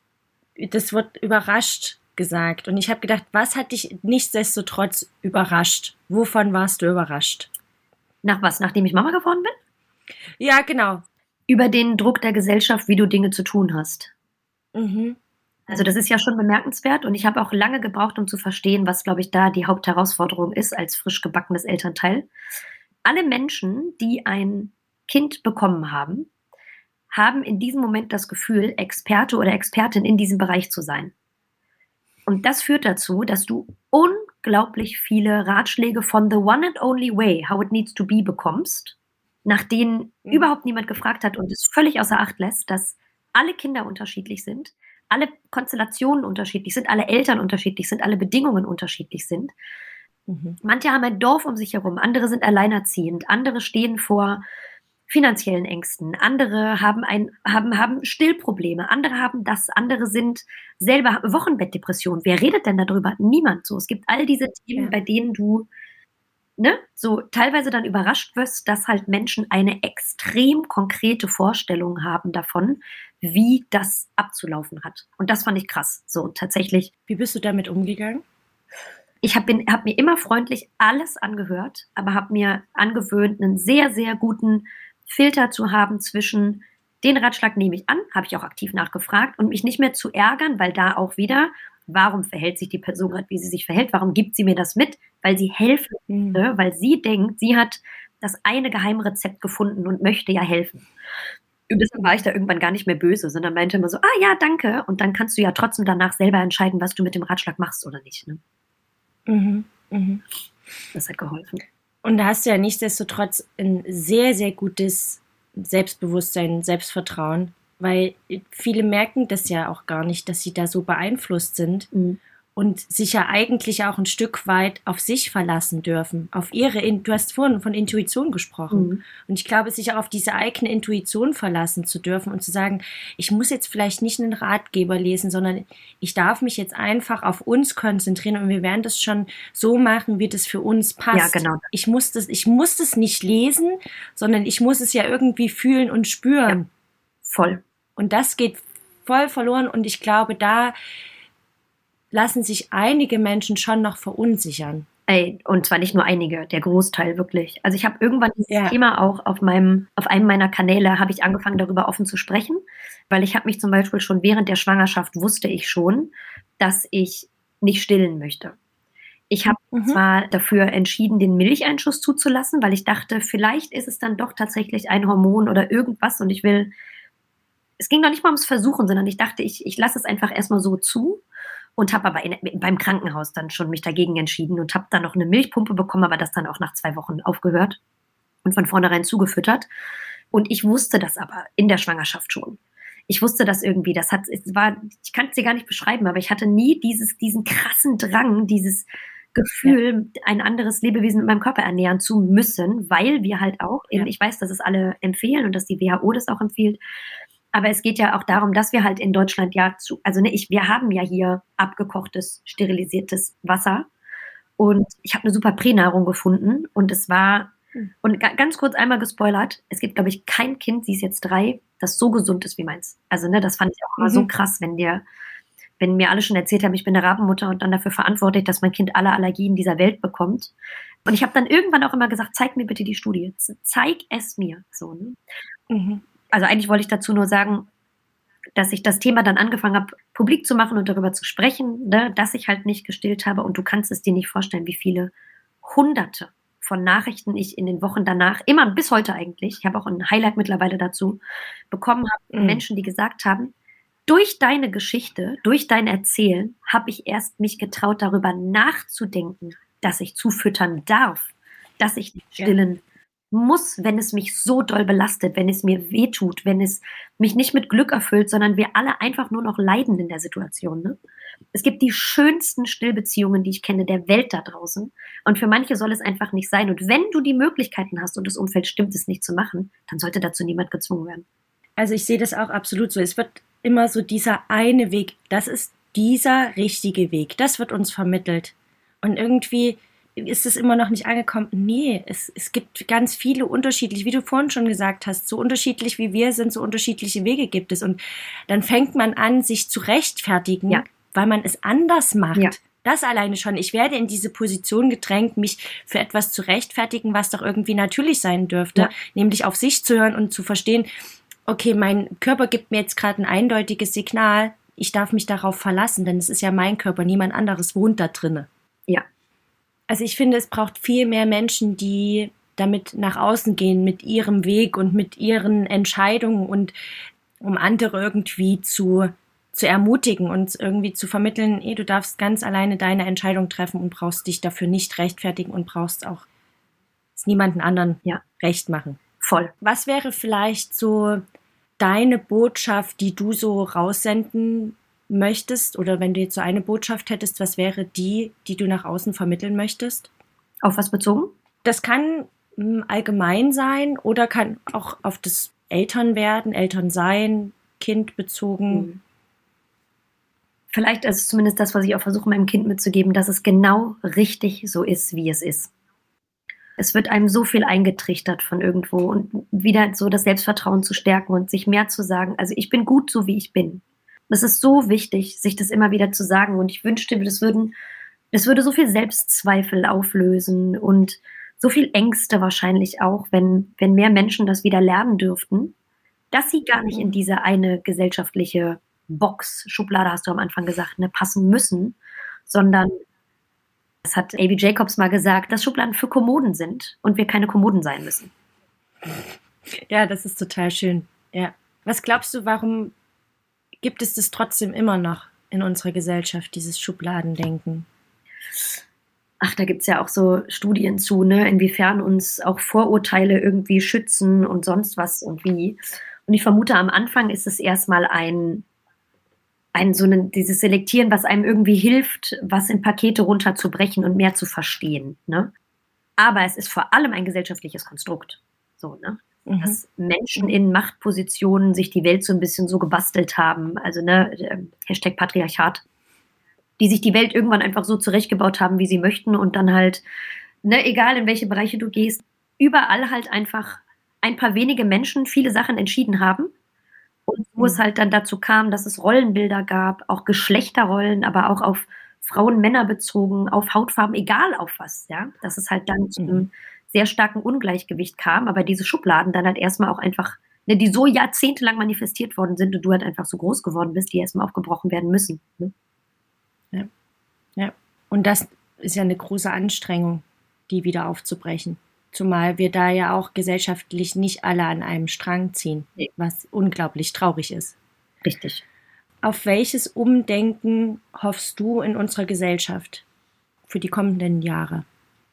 das Wort überrascht gesagt und ich habe gedacht, was hat dich nichtsdestotrotz überrascht? Wovon warst du überrascht? Nach was? Nachdem ich Mama geworden bin? Ja, genau. Über den Druck der Gesellschaft, wie du Dinge zu tun hast. Mhm. Also das ist ja schon bemerkenswert und ich habe auch lange gebraucht, um zu verstehen, was, glaube ich, da die Hauptherausforderung ist als frisch gebackenes Elternteil. Alle Menschen, die ein Kind bekommen haben, haben in diesem Moment das Gefühl, Experte oder Expertin in diesem Bereich zu sein. Und das führt dazu, dass du unglaublich viele Ratschläge von the one and only way, how it needs to be bekommst, nach denen mhm. überhaupt niemand gefragt hat und es völlig außer Acht lässt, dass alle Kinder unterschiedlich sind, alle Konstellationen unterschiedlich sind, alle Eltern unterschiedlich sind, alle Bedingungen unterschiedlich sind. Mhm. Manche haben ein Dorf um sich herum, andere sind alleinerziehend, andere stehen vor finanziellen Ängsten, andere haben ein, haben, haben Stillprobleme, andere haben das, andere sind selber Wochenbettdepression. Wer redet denn darüber? Niemand. So, es gibt all diese Themen, ja. bei denen du ne, so teilweise dann überrascht wirst, dass halt Menschen eine extrem konkrete Vorstellung haben davon, wie das abzulaufen hat. Und das fand ich krass. So tatsächlich. Wie bist du damit umgegangen? Ich habe hab mir immer freundlich alles angehört, aber habe mir angewöhnt, einen sehr, sehr guten Filter zu haben zwischen den Ratschlag nehme ich an, habe ich auch aktiv nachgefragt und mich nicht mehr zu ärgern, weil da auch wieder, warum verhält sich die Person gerade, wie sie sich verhält, warum gibt sie mir das mit, weil sie helfen möchte, mhm. weil sie denkt, sie hat das eine Geheimrezept gefunden und möchte ja helfen. Und deshalb war ich da irgendwann gar nicht mehr böse, sondern meinte immer so, ah ja, danke, und dann kannst du ja trotzdem danach selber entscheiden, was du mit dem Ratschlag machst oder nicht. Ne? Mhm. Mhm. Das hat geholfen. Und da hast du ja nichtsdestotrotz ein sehr, sehr gutes Selbstbewusstsein, Selbstvertrauen, weil viele merken das ja auch gar nicht, dass sie da so beeinflusst sind mhm. und sich ja eigentlich auch ein Stück weit auf sich verlassen dürfen, auf ihre, du hast vorhin von Intuition gesprochen mhm. und ich glaube, sich auch auf diese eigene Intuition verlassen zu dürfen und zu sagen, ich muss jetzt vielleicht nicht einen Ratgeber lesen, sondern ich darf mich jetzt einfach auf uns konzentrieren und wir werden das schon so machen, wie das für uns passt. Ja, genau. Ich muss das, ich muss das nicht lesen, sondern ich muss es ja irgendwie fühlen und spüren. Ja, voll. Und das geht voll verloren und ich glaube, da lassen sich einige Menschen schon noch verunsichern. Ey, und zwar nicht nur einige, der Großteil wirklich. Also ich habe irgendwann dieses ja. Thema auch auf meinem, auf einem meiner Kanäle habe ich angefangen, darüber offen zu sprechen, weil ich habe mich zum Beispiel schon während der Schwangerschaft wusste ich schon, dass ich nicht stillen möchte. Ich habe mhm. zwar dafür entschieden, den Milcheinschuss zuzulassen, weil ich dachte, vielleicht ist es dann doch tatsächlich ein Hormon oder irgendwas und ich will, es ging noch nicht mal ums Versuchen, sondern ich dachte, ich, ich lasse es einfach erstmal so zu. Und habe aber in, beim Krankenhaus dann schon mich dagegen entschieden und habe dann noch eine Milchpumpe bekommen, aber das dann auch nach zwei Wochen aufgehört und von vornherein zugefüttert. Und ich wusste das aber in der Schwangerschaft schon. Ich wusste das irgendwie, das hat, es war, ich kann es dir gar nicht beschreiben, aber ich hatte nie dieses, diesen krassen Drang, dieses Gefühl, ja. ein anderes Lebewesen mit meinem Körper ernähren zu müssen, weil wir halt auch, ja. eben, ich weiß, dass es alle empfehlen und dass die W H O das auch empfiehlt, aber es geht ja auch darum, dass wir halt in Deutschland ja zu, also ne, ich, wir haben ja hier abgekochtes, sterilisiertes Wasser und ich habe eine super Pränahrung gefunden und es war, und ga, ganz kurz einmal gespoilert, es gibt, glaube ich, kein Kind, sie ist jetzt drei, das so gesund ist wie meins. Also ne, das fand ich auch immer mhm. so krass, wenn dir, wenn mir alle schon erzählt haben, ich bin eine Rabenmutter und dann dafür verantwortlich, dass mein Kind alle Allergien dieser Welt bekommt. Und ich habe dann irgendwann auch immer gesagt, zeig mir bitte die Studie, zeig es mir. So, ne? Mhm. Also eigentlich wollte ich dazu nur sagen, dass ich das Thema dann angefangen habe, publik zu machen und darüber zu sprechen, ne, dass ich halt nicht gestillt habe. Und du kannst es dir nicht vorstellen, wie viele Hunderte von Nachrichten ich in den Wochen danach, immer bis heute eigentlich, ich habe auch ein Highlight mittlerweile dazu, bekommen habe, mhm. Menschen, die gesagt haben, durch deine Geschichte, durch dein Erzählen, habe ich erst mich getraut, darüber nachzudenken, dass ich zufüttern darf, dass ich nicht stillen ja. muss, wenn es mich so doll belastet, wenn es mir wehtut, wenn es mich nicht mit Glück erfüllt, sondern wir alle einfach nur noch leiden in der Situation. Ne? Es gibt die schönsten Stillbeziehungen, die ich kenne, der Welt da draußen. Und für manche soll es einfach nicht sein. Und wenn du die Möglichkeiten hast und das Umfeld stimmt, es nicht zu machen, dann sollte dazu niemand gezwungen werden. Also ich sehe das auch absolut so. Es wird immer so dieser eine Weg, das ist dieser richtige Weg. Das wird uns vermittelt. Und irgendwie ist es immer noch nicht angekommen. Nee, es, es gibt ganz viele unterschiedliche, wie du vorhin schon gesagt hast, so unterschiedlich wie wir sind, so unterschiedliche Wege gibt es. Und dann fängt man an, sich zu rechtfertigen, ja. weil man es anders macht. Ja. Das alleine schon. Ich werde in diese Position gedrängt, mich für etwas zu rechtfertigen, was doch irgendwie natürlich sein dürfte, ja. nämlich auf sich zu hören und zu verstehen, okay, mein Körper gibt mir jetzt gerade ein eindeutiges Signal, ich darf mich darauf verlassen, denn es ist ja mein Körper, niemand anderes wohnt da drinne. Ja. Also ich finde, es braucht viel mehr Menschen, die damit nach außen gehen, mit ihrem Weg und mit ihren Entscheidungen und um andere irgendwie zu, zu ermutigen und irgendwie zu vermitteln, ey, du darfst ganz alleine deine Entscheidung treffen und brauchst dich dafür nicht rechtfertigen und brauchst auch es niemanden anderen ja. recht machen. Voll. Was wäre vielleicht so deine Botschaft, die du so raussenden möchtest? Oder wenn du jetzt so eine Botschaft hättest, was wäre die, die du nach außen vermitteln möchtest? Auf was bezogen? Das kann m, allgemein sein oder kann auch auf das Elternwerden, Elternsein, Kind bezogen. Mhm. Vielleicht ist es zumindest das, was ich auch versuche, meinem Kind mitzugeben, dass es genau richtig so ist, wie es ist. Es wird einem so viel eingetrichtert von irgendwo und wieder so das Selbstvertrauen zu stärken und sich mehr zu sagen, also ich bin gut, so wie ich bin. Das ist so wichtig, sich das immer wieder zu sagen und ich wünschte, das würden, das würde so viel Selbstzweifel auflösen und so viel Ängste wahrscheinlich auch, wenn, wenn mehr Menschen das wieder lernen dürften, dass sie gar nicht in diese eine gesellschaftliche Box, Schublade hast du am Anfang gesagt, ne, passen müssen, sondern das hat A B Jacobs mal gesagt, dass Schubladen für Kommoden sind und wir keine Kommoden sein müssen. Ja, das ist total schön. Ja. Was glaubst du, warum gibt es das trotzdem immer noch in unserer Gesellschaft, dieses Schubladendenken? Ach, da gibt es ja auch so Studien zu, ne, inwiefern uns auch Vorurteile irgendwie schützen und sonst was und wie. Und ich vermute, am Anfang ist es erstmal ein Ein, so ein, dieses Selektieren, was einem irgendwie hilft, was in Pakete runterzubrechen und mehr zu verstehen. Ne? Aber es ist vor allem ein gesellschaftliches Konstrukt. So, ne? Mhm. Dass Menschen in Machtpositionen sich die Welt so ein bisschen so gebastelt haben, also ne, Hashtag Patriarchat, die sich die Welt irgendwann einfach so zurechtgebaut haben, wie sie möchten und dann halt, ne, egal in welche Bereiche du gehst, überall halt einfach ein paar wenige Menschen viele Sachen entschieden haben. Und wo mhm. es halt dann dazu kam, dass es Rollenbilder gab, auch Geschlechterrollen, aber auch auf Frauen, Männer bezogen, auf Hautfarben, egal auf was, ja, dass es halt dann mhm. zu einem sehr starken Ungleichgewicht kam, aber diese Schubladen dann halt erstmal auch einfach, ne, die so jahrzehntelang manifestiert worden sind und du halt einfach so groß geworden bist, die erstmal aufgebrochen werden müssen. Ne? Ja. Ja, und das ist ja eine große Anstrengung, die wieder aufzubrechen. Zumal wir da ja auch gesellschaftlich nicht alle an einem Strang ziehen, nee. was unglaublich traurig ist. Richtig. Auf welches Umdenken hoffst du in unserer Gesellschaft für die kommenden Jahre?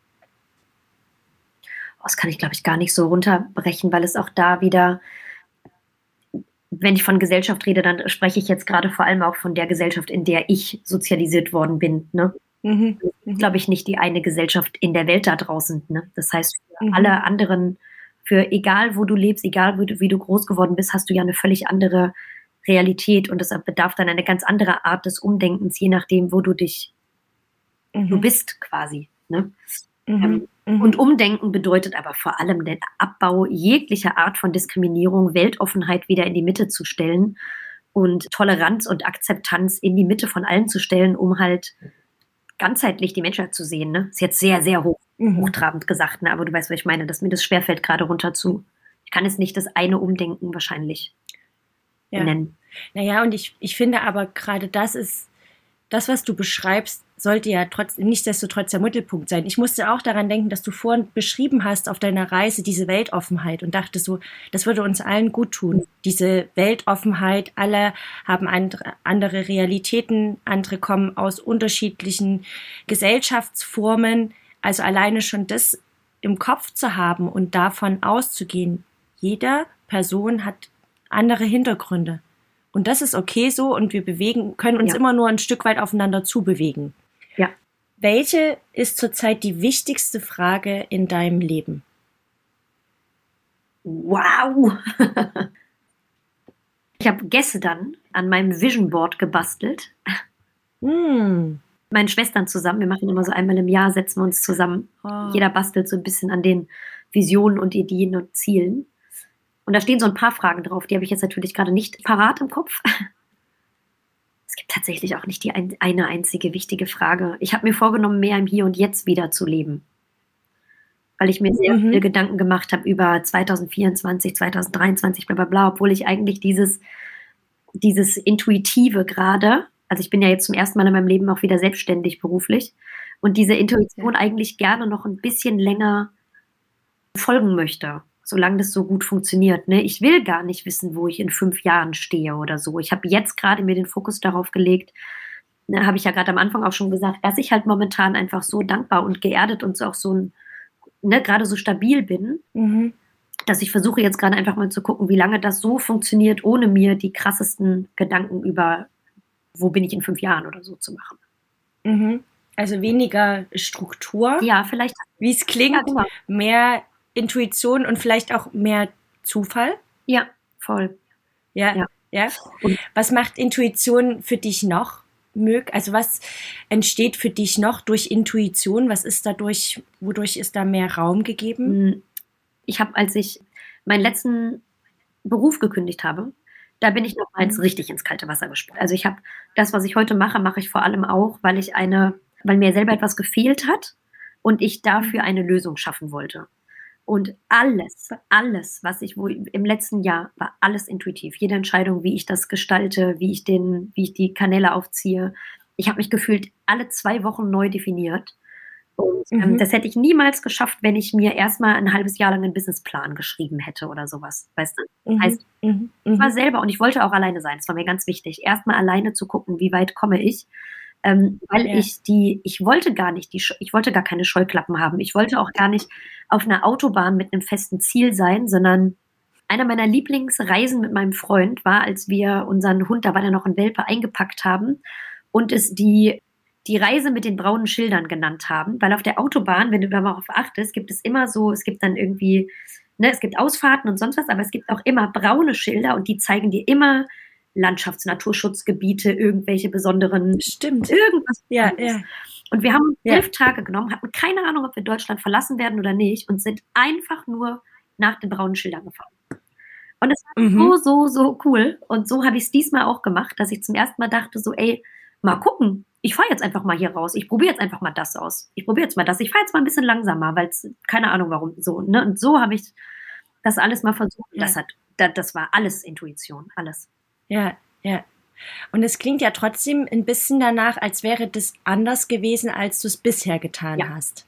Das kann ich, glaube ich, gar nicht so runterbrechen, weil es auch da wieder, wenn ich von Gesellschaft rede, dann spreche ich jetzt gerade vor allem auch von der Gesellschaft, in der ich sozialisiert worden bin, ne? Mhm. Glaube ich, nicht die eine Gesellschaft in der Welt da draußen. Ne? Das heißt, für mhm. alle anderen, für egal wo du lebst, egal wie du, wie du groß geworden bist, hast du ja eine völlig andere Realität und das bedarf dann eine ganz andere Art des Umdenkens, je nachdem, wo du dich, mhm. du bist quasi. Ne? Mhm. Ähm, mhm. Und Umdenken bedeutet aber vor allem den Abbau jeglicher Art von Diskriminierung, Weltoffenheit wieder in die Mitte zu stellen und Toleranz und Akzeptanz in die Mitte von allen zu stellen, um halt ganzheitlich die Menschheit zu sehen, ne? Ist jetzt sehr, sehr hoch, mhm. hochtrabend gesagt, ne? Aber du weißt, was ich meine, dass mir das schwerfällt, gerade runter zu. Ich kann es nicht das eine Umdenken wahrscheinlich ja. nennen. Naja, und ich, ich finde aber gerade das ist, das, was du beschreibst, sollte ja trotzdem nichtsdestotrotz der Mittelpunkt sein. Ich musste auch daran denken, dass du vorhin beschrieben hast auf deiner Reise diese Weltoffenheit und dachte so, das würde uns allen gut tun. Diese Weltoffenheit, alle haben andere, andere Realitäten, andere kommen aus unterschiedlichen Gesellschaftsformen. Also alleine schon das im Kopf zu haben und davon auszugehen. Jeder Person hat andere Hintergründe. Und das ist okay so und wir bewegen, können uns ja. immer nur ein Stück weit aufeinander zubewegen. Ja. Welche ist zurzeit die wichtigste Frage in deinem Leben? Wow! Ich habe gestern an meinem Vision Board gebastelt. Mm. Meinen Schwestern zusammen. Wir machen immer so einmal im Jahr, setzen wir uns zusammen. Oh. Jeder bastelt so ein bisschen an den Visionen und Ideen und Zielen. Und da stehen so ein paar Fragen drauf, die habe ich jetzt natürlich gerade nicht parat im Kopf. Es gibt tatsächlich auch nicht die ein, eine einzige wichtige Frage. Ich habe mir vorgenommen, mehr im Hier und Jetzt wieder zu leben. Weil ich mir sehr mhm. viele Gedanken gemacht habe über zwanzig vierundzwanzig, zwanzig dreiundzwanzig, bla bla bla, obwohl ich eigentlich dieses, dieses Intuitive gerade, also ich bin ja jetzt zum ersten Mal in meinem Leben auch wieder selbstständig beruflich und diese Intuition eigentlich gerne noch ein bisschen länger folgen möchte. Solange das so gut funktioniert. Ne? Ich will gar nicht wissen, wo ich in fünf Jahren stehe oder so. Ich habe jetzt gerade mir den Fokus darauf gelegt, ne, habe ich ja gerade am Anfang auch schon gesagt, dass ich halt momentan einfach so dankbar und geerdet und so auch so ein, ne, gerade so stabil bin, mhm. dass ich versuche jetzt gerade einfach mal zu gucken, wie lange das so funktioniert, ohne mir die krassesten Gedanken über, wo bin ich in fünf Jahren oder so zu machen. Mhm. Also weniger Struktur. Ja, vielleicht. Wie es klingt, ja, genau. Mehr Intuition und vielleicht auch mehr Zufall? Ja, voll. Ja, ja. ja. Und was macht Intuition für dich noch möglich? Also was entsteht für dich noch durch Intuition? Was ist dadurch, wodurch ist da mehr Raum gegeben? Ich habe, als ich meinen letzten Beruf gekündigt habe, da bin ich nochmals mhm. richtig ins kalte Wasser gesprungen. Also ich habe das, was ich heute mache, mache ich vor allem auch, weil ich eine, weil mir selber etwas gefehlt hat und ich dafür eine Lösung schaffen wollte. Und alles, alles, was ich wo im letzten Jahr war, alles intuitiv. Jede Entscheidung, wie ich das gestalte, wie ich den, wie ich die Kanäle aufziehe. Ich habe mich gefühlt alle zwei Wochen neu definiert. Und ähm, mhm. das hätte ich niemals geschafft, wenn ich mir erstmal ein halbes Jahr lang einen Businessplan geschrieben hätte oder sowas. Weißt du? Mhm. Heißt, mhm. ich war selber und ich wollte auch alleine sein. Das war mir ganz wichtig. Erstmal alleine zu gucken, wie weit komme ich. Ähm, weil ja. ich die, ich wollte gar nicht, die, ich wollte gar keine Scheuklappen haben. Ich wollte auch gar nicht auf einer Autobahn mit einem festen Ziel sein, sondern einer meiner Lieblingsreisen mit meinem Freund war, als wir unseren Hund, da war der noch ein Welpe, eingepackt haben und es die, die Reise mit den braunen Schildern genannt haben, weil auf der Autobahn, wenn du da mal darauf achtest, gibt es immer so, es gibt dann irgendwie, ne, es gibt Ausfahrten und sonst was, aber es gibt auch immer braune Schilder und die zeigen dir immer Landschafts-, Naturschutzgebiete, irgendwelche besonderen, stimmt, irgendwas. Ja, ja. Und wir haben uns ja. elf Tage genommen, hatten keine Ahnung, ob wir Deutschland verlassen werden oder nicht und sind einfach nur nach den braunen Schildern gefahren. Und es war mhm. so, so, so cool. Und so habe ich es diesmal auch gemacht, dass ich zum ersten Mal dachte so, ey, mal gucken. Ich fahre jetzt einfach mal hier raus. Ich probiere jetzt einfach mal das aus. Ich probiere jetzt mal das. Ich fahre jetzt mal ein bisschen langsamer, weil es, keine Ahnung warum, so. Ne? Und so habe ich das alles mal versucht. Ja. Das hat, das, das war alles Intuition, alles. Ja, ja. Und es klingt ja trotzdem ein bisschen danach, als wäre das anders gewesen, als du es bisher getan ja. hast.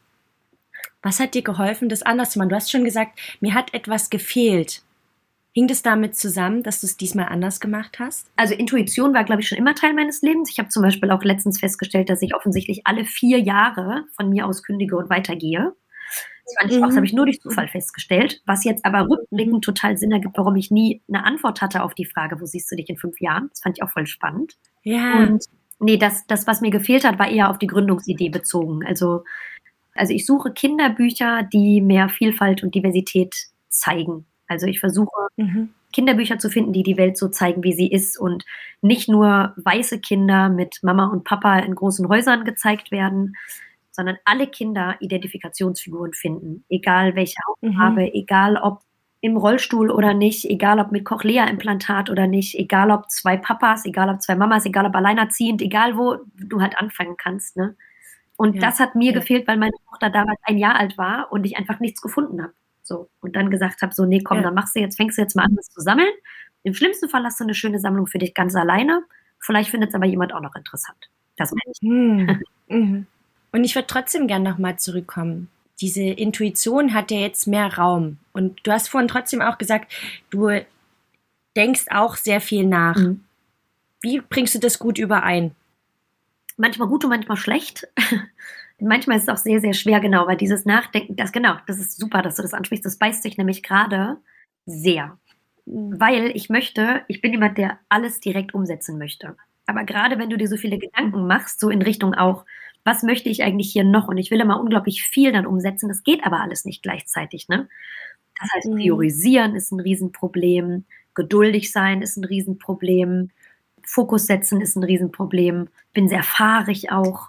Was hat dir geholfen, das anders zu machen? Du hast schon gesagt, mir hat etwas gefehlt. Hing das damit zusammen, dass du es diesmal anders gemacht hast? Also Intuition war, glaube ich, schon immer Teil meines Lebens. Ich habe zum Beispiel auch letztens festgestellt, dass ich offensichtlich alle vier Jahre von mir aus kündige und weitergehe. Das fand ich auch, das habe ich nur durch Zufall festgestellt, was jetzt aber rückblickend total Sinn ergibt, warum ich nie eine Antwort hatte auf die Frage, wo siehst du dich in fünf Jahren? Das fand ich auch voll spannend. Ja. Und nee, das, das, was mir gefehlt hat, war eher auf die Gründungsidee bezogen. Also, also ich suche Kinderbücher, die mehr Vielfalt und Diversität zeigen. Also ich versuche, mhm. Kinderbücher zu finden, die die Welt so zeigen, wie sie ist und nicht nur weiße Kinder mit Mama und Papa in großen Häusern gezeigt werden, sondern alle Kinder Identifikationsfiguren finden, egal welche Hautfarbe, mhm. egal ob im Rollstuhl oder nicht, egal ob mit Cochlea-Implantat oder nicht, egal ob zwei Papas, egal ob zwei Mamas, egal ob alleinerziehend, egal wo du halt anfangen kannst. Ne? Und ja. das hat mir ja. gefehlt, weil meine Tochter damals ein Jahr alt war und ich einfach nichts gefunden habe. So. Und dann gesagt habe, so, nee, komm, ja. dann machst du jetzt, fängst du jetzt mal an, das zu sammeln. Im schlimmsten Fall hast du eine schöne Sammlung für dich ganz alleine. Vielleicht findet es aber jemand auch noch interessant. Das meine ich. Hm. Mhm. Und ich würde trotzdem gern nochmal zurückkommen. Diese Intuition hat ja jetzt mehr Raum. Und du hast vorhin trotzdem auch gesagt, du denkst auch sehr viel nach. Mhm. Wie bringst du das gut überein? Manchmal gut und manchmal schlecht. Manchmal ist es auch sehr, sehr schwer, genau, weil dieses Nachdenken, das genau, das ist super, dass du das ansprichst. Das beißt sich nämlich gerade sehr. Weil ich möchte, ich bin jemand, der alles direkt umsetzen möchte. Aber gerade wenn du dir so viele Gedanken machst, so in Richtung auch, was möchte ich eigentlich hier noch? Und ich will immer unglaublich viel dann umsetzen. Das geht aber alles nicht gleichzeitig, ne? Das heißt, Mhm. priorisieren ist ein Riesenproblem. Geduldig sein ist ein Riesenproblem. Fokus setzen ist ein Riesenproblem. Bin sehr fahrig auch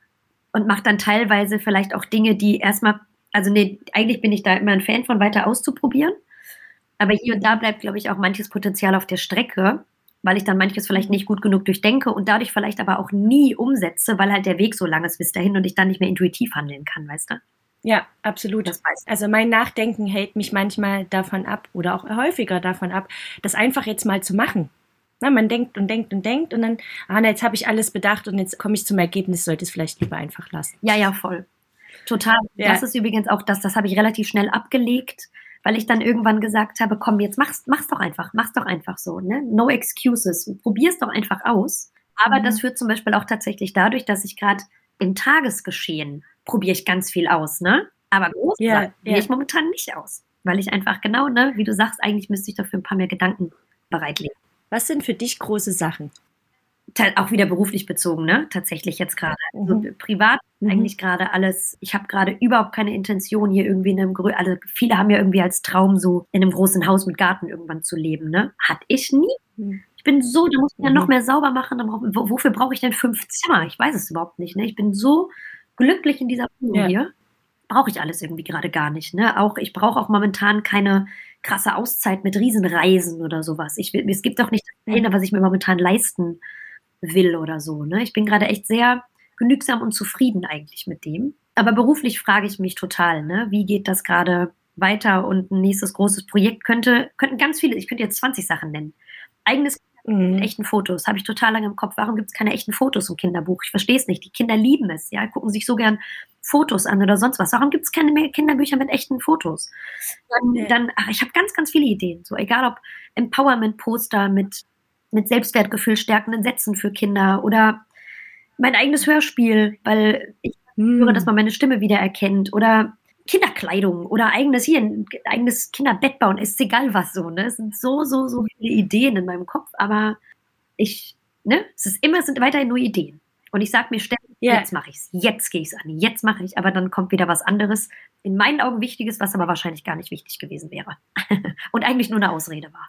und mache dann teilweise vielleicht auch Dinge, die erstmal, also nee, eigentlich bin ich da immer ein Fan von, weiter auszuprobieren. Aber hier und da bleibt, glaube ich, auch manches Potenzial auf der Strecke, weil ich dann manches vielleicht nicht gut genug durchdenke und dadurch vielleicht aber auch nie umsetze, weil halt der Weg so lang ist bis dahin und ich dann nicht mehr intuitiv handeln kann, weißt du? Ja, absolut. Das weiß ich. Also mein Nachdenken hält mich manchmal davon ab oder auch häufiger davon ab, das einfach jetzt mal zu machen. Na, man denkt und denkt und denkt und dann, ah, na, jetzt habe ich alles bedacht und jetzt komme ich zum Ergebnis, sollte es vielleicht lieber einfach lassen. Ja, ja, voll. Total. Ja. Das ist übrigens auch das, das habe ich relativ schnell abgelegt, weil ich dann irgendwann gesagt habe, komm, jetzt mach's, mach's doch einfach, mach's doch einfach so, ne? No excuses. Probier's doch einfach aus. Aber Mhm. das führt zum Beispiel auch tatsächlich dadurch, dass ich gerade im Tagesgeschehen probiere ich ganz viel aus, ne? Aber groß Ja, probiere ja. ich momentan nicht aus. Weil ich einfach genau, ne, wie du sagst, eigentlich müsste ich dafür ein paar mehr Gedanken bereitlegen. Was sind für dich große Sachen? Te- Auch wieder beruflich bezogen, ne? Tatsächlich jetzt gerade. Also Mhm. privat Mhm. eigentlich gerade alles. Ich habe gerade überhaupt keine Intention, hier irgendwie in einem grö also viele haben ja irgendwie als Traum, so in einem großen Haus mit Garten irgendwann zu leben, ne? Hatte ich nie. Mhm. Ich bin so, da muss ich ja Mhm. noch mehr sauber machen. Dann brauch, wo, wofür brauche ich denn fünf Zimmer? Ich weiß es überhaupt nicht, ne? Ich bin so glücklich in dieser Wohnung Ja. hier. Brauche ich alles irgendwie gerade gar nicht, ne? Auch ich brauche auch momentan keine krasse Auszeit mit Riesenreisen oder sowas. Ich will, es gibt auch nicht das eine, was ich mir momentan leisten will oder so, ne? Ich bin gerade echt sehr genügsam und zufrieden eigentlich mit dem. Aber beruflich frage ich mich total, ne? Wie geht das gerade weiter und ein nächstes großes Projekt könnte, könnten ganz viele, ich könnte jetzt zwanzig Sachen nennen. Eigenes mit Mhm. echten Fotos, habe ich total lange im Kopf. Warum gibt es keine echten Fotos im Kinderbuch? Ich verstehe es nicht. Die Kinder lieben es, ja, gucken sich so gern Fotos an oder sonst was. Warum gibt es keine mehr Kinderbücher mit echten Fotos? Dann, Ja. dann ach, ich habe ganz, ganz viele Ideen. So egal ob Empowerment-Poster mit, mit Selbstwertgefühl stärkenden Sätzen für Kinder oder mein eigenes Hörspiel, weil ich höre, dass Mhm. man meine Stimme wiedererkennt oder Kinderkleidung oder eigenes hier, ein eigenes Kinderbett bauen, ist egal was so, ne? Es sind so, so, so viele Ideen in meinem Kopf, aber ich, ne? Es ist immer, es sind weiterhin nur Ideen. Und ich sage mir ständig, Ja. jetzt mache ich's, jetzt gehe ich's an, jetzt mache ich, aber dann kommt wieder was anderes, in meinen Augen Wichtiges, was aber wahrscheinlich gar nicht wichtig gewesen wäre. Und eigentlich nur eine Ausrede war.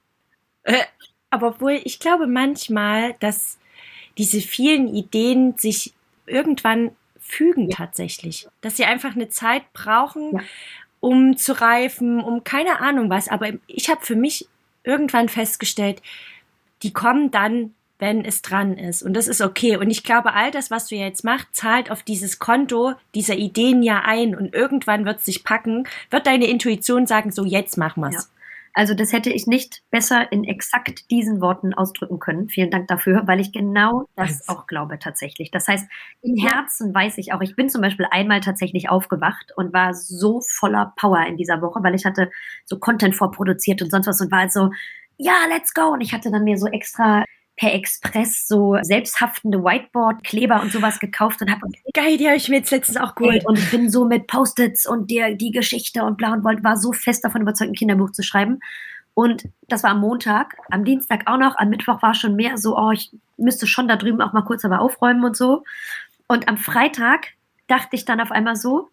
Äh, Aber obwohl, ich glaube manchmal, dass diese vielen Ideen sich irgendwann fügen tatsächlich. Dass sie einfach eine Zeit brauchen, Ja. um zu reifen, um keine Ahnung was. Aber ich habe für mich irgendwann festgestellt, die kommen dann, wenn es dran ist. Und das ist okay. Und ich glaube, all das, was du jetzt machst, zahlt auf dieses Konto dieser Ideen ja ein. Und irgendwann wird es sich packen, wird deine Intuition sagen, so jetzt machen wir's. Ja. Also das hätte ich nicht besser in exakt diesen Worten ausdrücken können. Vielen Dank dafür, weil ich genau das Was? auch glaube tatsächlich. Das heißt, im Ja. Herzen weiß ich auch, ich bin zum Beispiel einmal tatsächlich aufgewacht und war so voller Power in dieser Woche, weil ich hatte so Content vorproduziert und sonst was und war halt so, ja, let's go. Und ich hatte dann mir so extra per Express so selbsthaftende Whiteboard-Kleber und sowas gekauft und habe Geil, die habe ich mir jetzt letztens auch geholt. und ich bin so mit Post-its und der, die Geschichte und bla und wollte, war so fest davon überzeugt, ein Kinderbuch zu schreiben. Und das war am Montag, am Dienstag auch noch, am Mittwoch war schon mehr so, oh, ich müsste schon da drüben auch mal kurz aber aufräumen und so. Und am Freitag dachte ich dann auf einmal so,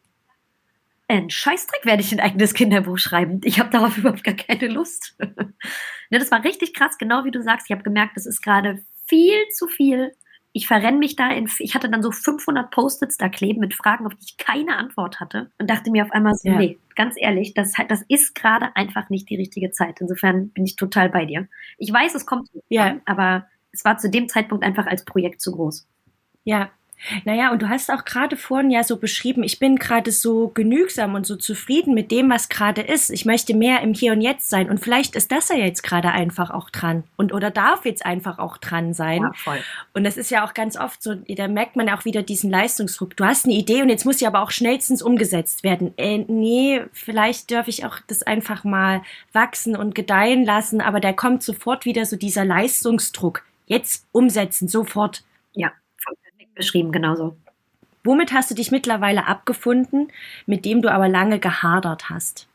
ein Scheißdreck werde ich ein eigenes Kinderbuch schreiben. Ich habe darauf überhaupt gar keine Lust. Ne, das war richtig krass, genau wie du sagst. Ich habe gemerkt, das ist gerade viel zu viel. Ich verrenne mich da in, ich hatte dann so fünfhundert Post-its da kleben mit Fragen, auf die ich keine Antwort hatte und dachte mir auf einmal so, Ja. nee, ganz ehrlich, das, das ist gerade einfach nicht die richtige Zeit. Insofern bin ich total bei dir. Ich weiß, es kommt, Ja. aber es war zu dem Zeitpunkt einfach als Projekt zu groß. Ja, Naja, und du hast auch gerade vorhin ja so beschrieben, ich bin gerade so genügsam und so zufrieden mit dem, was gerade ist. Ich möchte mehr im Hier und Jetzt sein. Und vielleicht ist das ja jetzt gerade einfach auch dran. Und oder darf jetzt einfach auch dran sein. Ja, voll. Und das ist ja auch ganz oft so, da merkt man auch wieder diesen Leistungsdruck. Du hast eine Idee und jetzt muss sie aber auch schnellstens umgesetzt werden. Äh, nee, vielleicht darf ich auch das einfach mal wachsen und gedeihen lassen, aber da kommt sofort wieder so dieser Leistungsdruck. Jetzt umsetzen, sofort. Ja, voll perfekt beschrieben, genauso. Womit hast du dich mittlerweile abgefunden, mit dem du aber lange gehadert hast?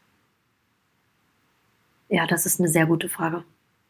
Ja, das ist eine sehr gute Frage.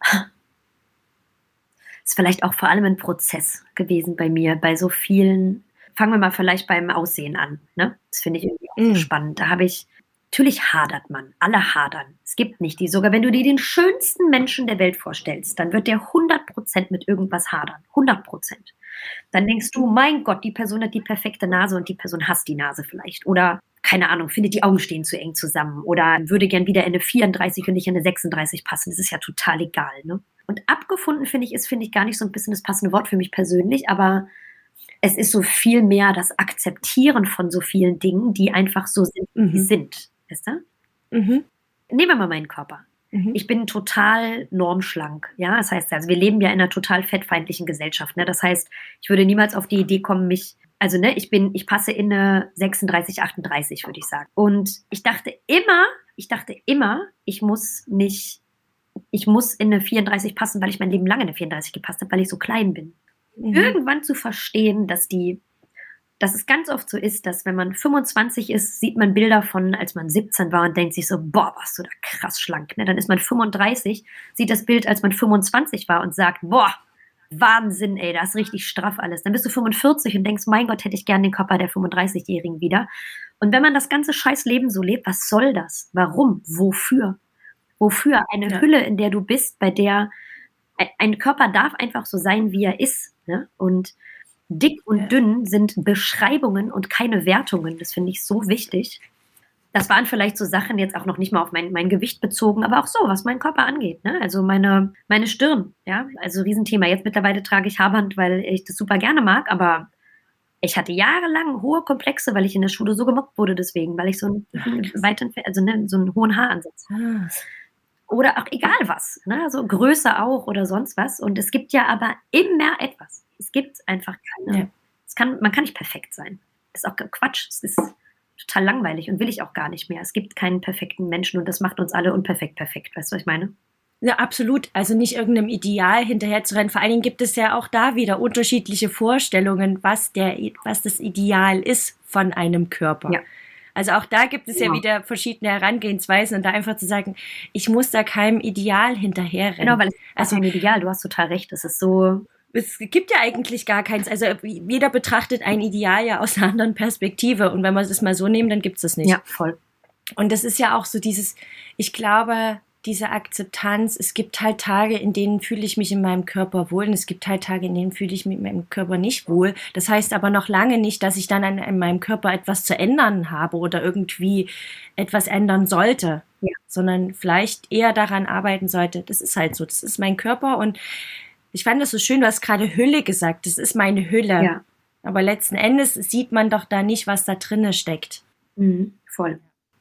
Ist vielleicht auch vor allem ein Prozess gewesen bei mir, bei so vielen. Fangen wir mal vielleicht beim Aussehen an. Ne? Das finde ich irgendwie auch so Mm. spannend. Da habe ich, natürlich hadert man, alle hadern. Es gibt nicht die, sogar wenn du dir den schönsten Menschen der Welt vorstellst, dann wird der hundert Prozent mit irgendwas hadern. hundert Prozent. Dann denkst du, mein Gott, die Person hat die perfekte Nase und die Person hasst die Nase vielleicht. Oder, keine Ahnung, findet die Augen stehen zu eng zusammen. Oder würde gern wieder in eine vierunddreißig und nicht in eine sechsunddreißig passen. Das ist ja total egal, ne? Und abgefunden, finde ich, ist, finde ich, gar nicht so ein bisschen das passende Wort für mich persönlich, aber es ist so viel mehr das Akzeptieren von so vielen Dingen, die einfach so sind, wie Mhm. sie sind. Weißt du? Mhm. Nehmen wir mal meinen Körper. Mhm. Ich bin total normschlank. Ja, das heißt, also wir leben ja in einer total fettfeindlichen Gesellschaft. Ne? Das heißt, ich würde niemals auf die Idee kommen, mich, also ne, ich bin, ich passe in eine sechsunddreißig, achtunddreißig, würde ich sagen. Und ich dachte immer, ich dachte immer, ich muss nicht, ich muss in eine vierunddreißig passen, weil ich mein Leben lang in eine vierunddreißig gepasst habe, weil ich so klein bin. Mhm. Irgendwann zu verstehen, dass die, dass es ganz oft so ist, dass wenn man fünfundzwanzig ist, sieht man Bilder von, als man siebzehn war und denkt sich so, boah, warst du da krass schlank. Ne? Dann ist man fünfunddreißig, sieht das Bild, als man fünfundzwanzig war und sagt, boah, Wahnsinn, ey, da ist richtig straff alles. Dann bist du fünfundvierzig und denkst, mein Gott, hätte ich gern den Körper der fünfunddreißigjährigen wieder. Und wenn man das ganze scheiß Leben so lebt, was soll das? Warum? Wofür? Wofür? Eine Ja. Hülle, in der du bist, bei der ein Körper darf einfach so sein, wie er ist. Ne? Und dick und Ja. dünn sind Beschreibungen und keine Wertungen. Das finde ich so wichtig. Das waren vielleicht so Sachen jetzt auch noch nicht mal auf mein, mein Gewicht bezogen, aber auch so, was meinen Körper angeht. Ne? Also meine, meine Stirn, ja, also Riesenthema. Jetzt mittlerweile trage ich Haarband, weil ich das super gerne mag, aber ich hatte jahrelang hohe Komplexe, weil ich in der Schule so gemobbt wurde deswegen, weil ich so einen, Ach, weit entfer- also ne, so einen hohen Haaransatz habe. Ah. Oder auch egal was, ne? Also Größe auch oder sonst was. Und es gibt ja aber immer etwas. Es gibt einfach keine. Ja. Es kann, man kann nicht perfekt sein. Das ist auch Quatsch. Es ist total langweilig und will ich auch gar nicht mehr. Es gibt keinen perfekten Menschen und das macht uns alle unperfekt perfekt. Weißt du, was ich meine? Ja, absolut. Also nicht irgendeinem Ideal hinterher zu rennen. Vor allen Dingen gibt es ja auch da wieder unterschiedliche Vorstellungen, was der, was das Ideal ist von einem Körper. Ja. Also auch da gibt es ja Genau. wieder verschiedene Herangehensweisen und da einfach zu sagen, ich muss da keinem Ideal hinterherrennen. Genau, weil es ist Also also, ein Ideal. Du hast total recht. Es ist so. es gibt ja eigentlich gar keins. Also jeder betrachtet ein Ideal ja aus einer anderen Perspektive und wenn wir es mal so nehmen, dann gibt es das nicht. Ja, voll. Und das ist ja auch so dieses, ich glaube, diese Akzeptanz, es gibt halt Tage, in denen fühle ich mich in meinem Körper wohl und es gibt halt Tage, in denen fühle ich mich in meinem Körper nicht wohl. Das heißt aber noch lange nicht, dass ich dann an, in meinem Körper etwas zu ändern habe oder irgendwie etwas ändern sollte, Ja. sondern vielleicht eher daran arbeiten sollte. Das ist halt so, das ist mein Körper und ich fand das so schön, du hast gerade Hülle gesagt, das ist meine Hülle. Ja. Aber letzten Endes sieht man doch da nicht, was da drinne steckt. Mhm, voll.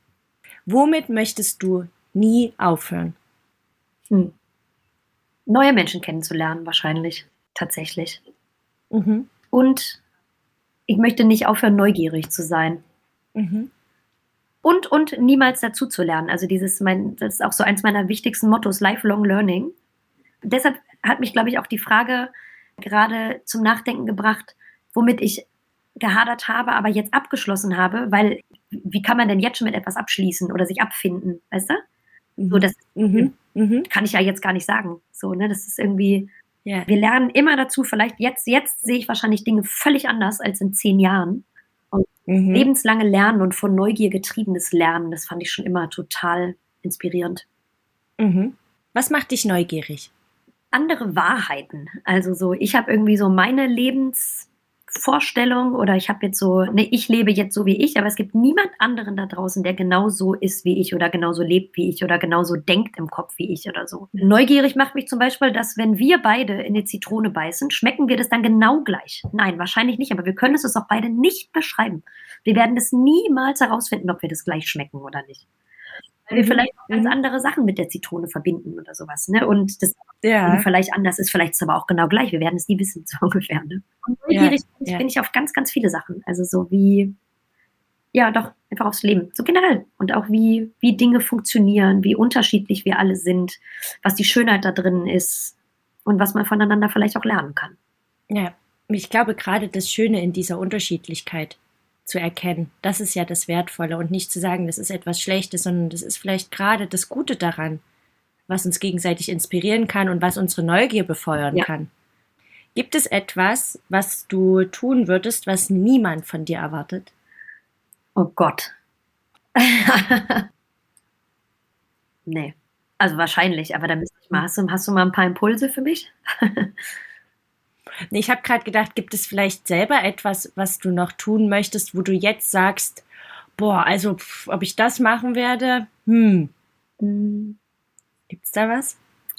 Womit möchtest du nie aufhören? Hm. Neue Menschen kennenzulernen, wahrscheinlich. Tatsächlich. Mhm. Und ich möchte nicht aufhören, neugierig zu sein. Mhm. Und, und niemals dazu zu lernen. Also dieses, mein, das ist auch so eins meiner wichtigsten Mottos, Lifelong Learning. Deshalb hat mich, glaube ich, auch die Frage gerade zum Nachdenken gebracht, womit ich gehadert habe, aber jetzt abgeschlossen habe, weil wie kann man denn jetzt schon mit etwas abschließen oder sich abfinden, weißt du? Mhm. So, das Mhm. Mhm. kann ich ja jetzt gar nicht sagen. So, ne, das ist irgendwie, Ja. wir lernen immer dazu, vielleicht jetzt, jetzt sehe ich wahrscheinlich Dinge völlig anders als in zehn Jahren. Mhm. Lebenslange Lernen und von Neugier getriebenes Lernen, das fand ich schon immer total inspirierend. Mhm. Was macht dich neugierig? Andere Wahrheiten. Also so, ich habe irgendwie so meine Vorstellung oder ich habe jetzt so, ne, ich lebe jetzt so wie ich, aber es gibt niemand anderen da draußen, der genauso ist wie ich oder genauso lebt wie ich oder genauso denkt im Kopf wie ich oder so. Neugierig macht mich zum Beispiel, dass wenn wir beide in die Zitrone beißen, schmecken wir das dann genau gleich. Nein, wahrscheinlich nicht, aber wir können es uns auch beide nicht beschreiben. Wir werden es niemals herausfinden, ob wir das gleich schmecken oder nicht. Weil wir Mhm. vielleicht auch ganz Mhm. andere Sachen mit der Zitrone verbinden oder sowas, ne? Und das Ja. vielleicht anders ist, vielleicht ist es aber auch genau gleich. Wir werden es nie wissen, so ungefähr, ne? Und Ja, neugierig bin ich, ja. bin ich auf ganz, ganz viele Sachen. Also so wie, ja, doch, einfach aufs Leben. So generell. Und auch wie, wie Dinge funktionieren, wie unterschiedlich wir alle sind, was die Schönheit da drin ist und was man voneinander vielleicht auch lernen kann. Ja, ich glaube gerade das Schöne in dieser Unterschiedlichkeit zu erkennen, das ist ja das Wertvolle und nicht zu sagen, das ist etwas Schlechtes, sondern das ist vielleicht gerade das Gute daran, was uns gegenseitig inspirieren kann und was unsere Neugier befeuern Ja. kann. Gibt es etwas, was du tun würdest, was niemand von dir erwartet? Oh Gott. Nee. Also wahrscheinlich, aber da müsste ich mal. Hast du, hast du mal ein paar Impulse für mich? Nee, ich habe gerade gedacht, gibt es vielleicht selber etwas, was du noch tun möchtest, wo du jetzt sagst, boah, also pff, ob ich das machen werde, hm, Mm. gibt's da was?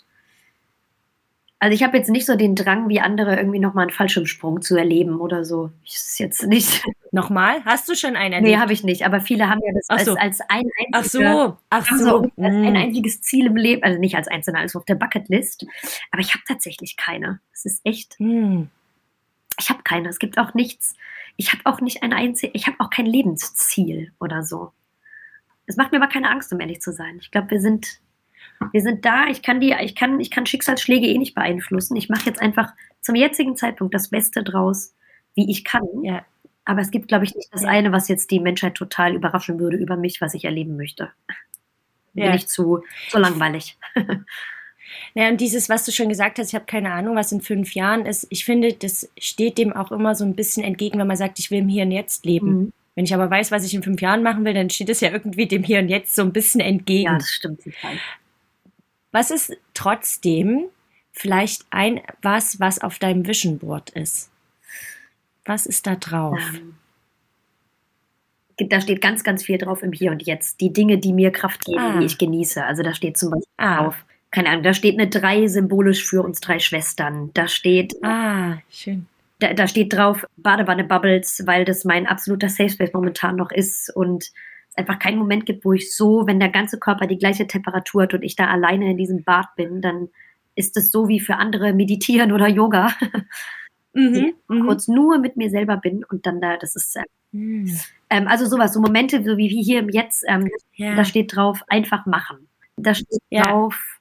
Also ich habe jetzt nicht so den Drang, wie andere irgendwie nochmal einen Fallschirmsprung zu erleben oder so. Ich ist jetzt nicht. Nochmal? Hast du schon einen Nee, erlebt? habe ich nicht. Aber viele haben ja das Ach als, so. als ein Ach einziger, so, ach haben so so. als ein Mm. einziges Ziel im Leben, also nicht als einzelner, also auf der Bucketlist. Aber ich habe tatsächlich keine. Es ist echt, Hm. ich habe keine. Es gibt auch nichts. Ich habe auch nicht ein einziges, ich habe auch kein Lebensziel oder so. Es macht mir aber keine Angst, um ehrlich zu sein. Ich glaube, wir sind, wir sind da. Ich kann die, ich kann, ich kann Schicksalsschläge eh nicht beeinflussen. Ich mache jetzt einfach zum jetzigen Zeitpunkt das Beste draus, wie ich kann. Ja, Aber es gibt, glaube ich, nicht das Ja. eine, was jetzt die Menschheit total überraschen würde über mich, was ich erleben möchte. Bin Ja. ich zu, zu langweilig. Ja, und dieses, was du schon gesagt hast, ich habe keine Ahnung, was in fünf Jahren ist, ich finde, das steht dem auch immer so ein bisschen entgegen, wenn man sagt, ich will im Hier und Jetzt leben. Mhm. Wenn ich aber weiß, was ich in fünf Jahren machen will, dann steht es ja irgendwie dem Hier und Jetzt so ein bisschen entgegen. Ja, das stimmt total. Was ist trotzdem vielleicht ein was, was auf deinem Vision Board ist? Was ist da drauf? Ähm, da steht ganz, ganz viel drauf im Hier und Jetzt. Die Dinge, die mir Kraft geben, Ah. die ich genieße. Also da steht zum Beispiel Ah. drauf, keine Ahnung, da steht eine drei symbolisch für uns drei Schwestern. Da steht, Ah, schön. da, da steht drauf Badewanne Bubbles, weil das mein absoluter Safe Space momentan noch ist und es einfach keinen Moment gibt, wo ich so, wenn der ganze Körper die gleiche Temperatur hat und ich da alleine in diesem Bad bin, dann ist es so wie für andere Meditieren oder Yoga. Mhm, mhm. Kurz nur mit mir selber bin und dann da, das ist, äh, Mhm. ähm, also sowas, so Momente, so wie hier im Jetzt, ähm, Ja. da steht drauf, einfach machen. Da steht Ja. drauf,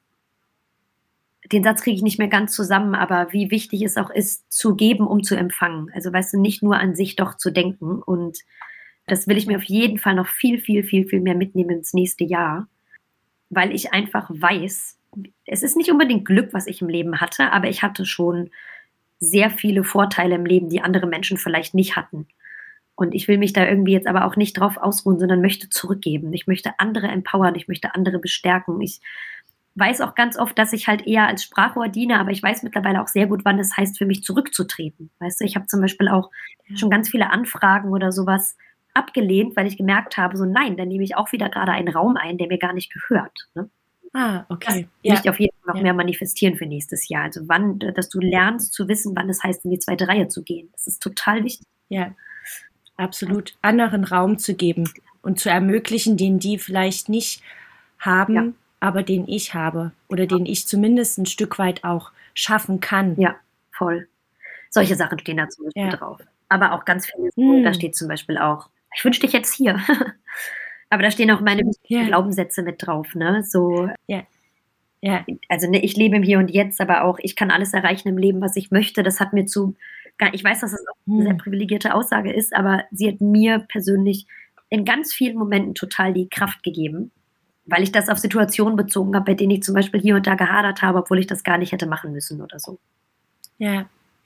den Satz kriege ich nicht mehr ganz zusammen, aber wie wichtig es auch ist, zu geben, um zu empfangen. Also weißt du, nicht nur an sich doch zu denken und das will ich mir auf jeden Fall noch viel, viel, viel, viel mehr mitnehmen ins nächste Jahr, weil ich einfach weiß, es ist nicht unbedingt Glück, was ich im Leben hatte, aber ich hatte schon sehr viele Vorteile im Leben, die andere Menschen vielleicht nicht hatten. Und ich will mich da irgendwie jetzt aber auch nicht drauf ausruhen, sondern möchte zurückgeben. Ich möchte andere empowern, ich möchte andere bestärken. Ich weiß auch ganz oft, dass ich halt eher als Sprachrohr diene, aber ich weiß mittlerweile auch sehr gut, wann es heißt, für mich zurückzutreten. Weißt du, ich habe zum Beispiel auch Ja. schon ganz viele Anfragen oder sowas abgelehnt, weil ich gemerkt habe, so nein, dann nehme ich auch wieder gerade einen Raum ein, der mir gar nicht gehört. Ne? Ah, Das okay. will ich auf jeden Fall noch Ja. mehr manifestieren für nächstes Jahr. Also wann, dass du lernst zu wissen, wann es heißt, in die zweite Reihe zu gehen. Das ist total wichtig. Ja, absolut. Anderen Raum zu geben und zu ermöglichen, den die vielleicht nicht haben, Ja. aber den ich habe oder den ich zumindest ein Stück weit auch schaffen kann. Ja, voll. Solche Sachen stehen da zum Beispiel Ja. drauf. Aber auch ganz viele, Hm. da steht zum Beispiel auch, ich wünsche dich jetzt hier. Aber da stehen auch meine Ja. Glaubenssätze mit drauf, ne? So, Ja, also ne, ich lebe im Hier und Jetzt, aber auch ich kann alles erreichen im Leben, was ich möchte. Das hat mir zu, gar- ich weiß, dass das auch eine Hm. sehr privilegierte Aussage ist, aber sie hat mir persönlich in ganz vielen Momenten total die Kraft gegeben, weil ich das auf Situationen bezogen habe, bei denen ich zum Beispiel hier und da gehadert habe, obwohl ich das gar nicht hätte machen müssen oder so. ja, ja.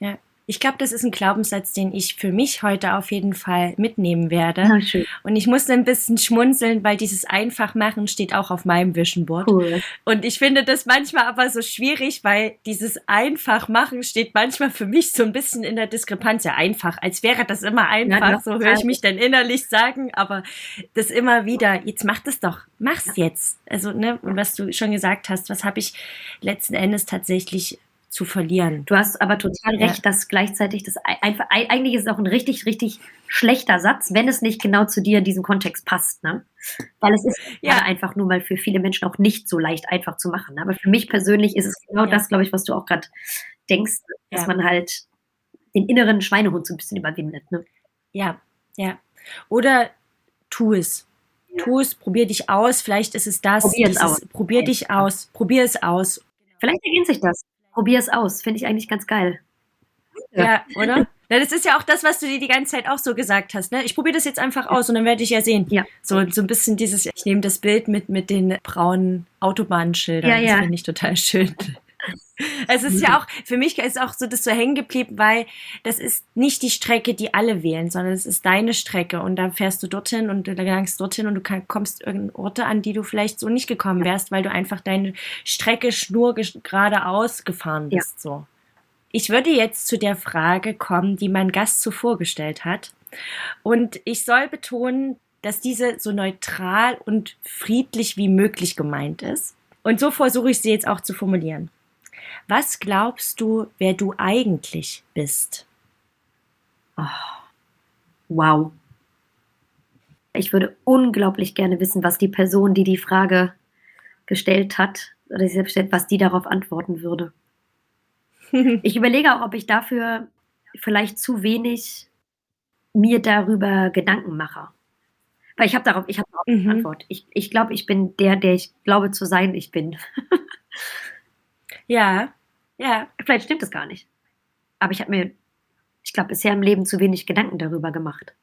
Ich glaube, das ist ein Glaubenssatz, den ich für mich heute auf jeden Fall mitnehmen werde. Ah, schön. Und ich musste ein bisschen schmunzeln, weil dieses Einfachmachen steht auch auf meinem Vision Board. Cool. Und ich finde das manchmal aber so schwierig, weil dieses Einfachmachen steht manchmal für mich so ein bisschen in der Diskrepanz. Ja, einfach, als wäre das immer einfach, Ja, so höre ich mich dann innerlich sagen, aber das immer wieder, jetzt mach das doch, mach's jetzt. Also, ne, und was du schon gesagt hast, was habe ich letzten Endes tatsächlich zu verlieren. Du hast aber total recht, ja. dass gleichzeitig das einfach, eigentlich ist es auch ein richtig, richtig schlechter Satz, wenn es nicht genau zu dir in diesem Kontext passt, ne? Weil es ist ja einfach nur mal für viele Menschen auch nicht so leicht einfach zu machen. Aber für mich persönlich ist es genau ja. das, glaube ich, was du auch gerade denkst, dass ja. man halt den inneren Schweinehund so ein bisschen überwindet, ne? Ja, ja. Oder tu es. Ja. Tu es, probier dich aus, vielleicht ist es das. Probier es aus. Probier ja. dich aus, probier es aus. Vielleicht ergänzt sich das. Probier es aus, finde ich eigentlich ganz geil. Ja, ja oder? Ja, das ist ja auch das, was du dir die ganze Zeit auch so gesagt hast, ne? Ich probiere das jetzt einfach aus und dann werde ich ja sehen. Ja. So, so ein bisschen dieses, ich nehme das Bild mit, mit den braunen Autobahnschildern. Ja, ja. Das finde ich total schön. Es ist ja auch, für mich ist auch so das so hängen geblieben, weil das ist nicht die Strecke, die alle wählen, sondern es ist deine Strecke und da fährst du dorthin und du gelangst dorthin und du kann, kommst irgendeine Orte an, die du vielleicht so nicht gekommen wärst, weil du einfach deine Strecke schnurgeradeaus gefahren bist, ja. so. Ich würde jetzt zu der Frage kommen, die mein Gast zuvor gestellt hat. Und ich soll betonen, dass diese so neutral und friedlich wie möglich gemeint ist. Und so versuche ich sie jetzt auch zu formulieren. Was glaubst du, wer du eigentlich bist? Oh, wow. Ich würde unglaublich gerne wissen, was die Person, die die Frage gestellt hat, oder sie selbst stellt, was die darauf antworten würde. Ich überlege auch, ob ich dafür vielleicht zu wenig mir darüber Gedanken mache. Weil ich habe darauf, ich habe darauf eine mhm. Antwort. Ich, ich glaube, ich bin der, der ich glaube zu sein, ich bin. Ja, ja. Vielleicht stimmt es gar nicht. Aber ich habe mir, ich glaube, bisher im Leben zu wenig Gedanken darüber gemacht.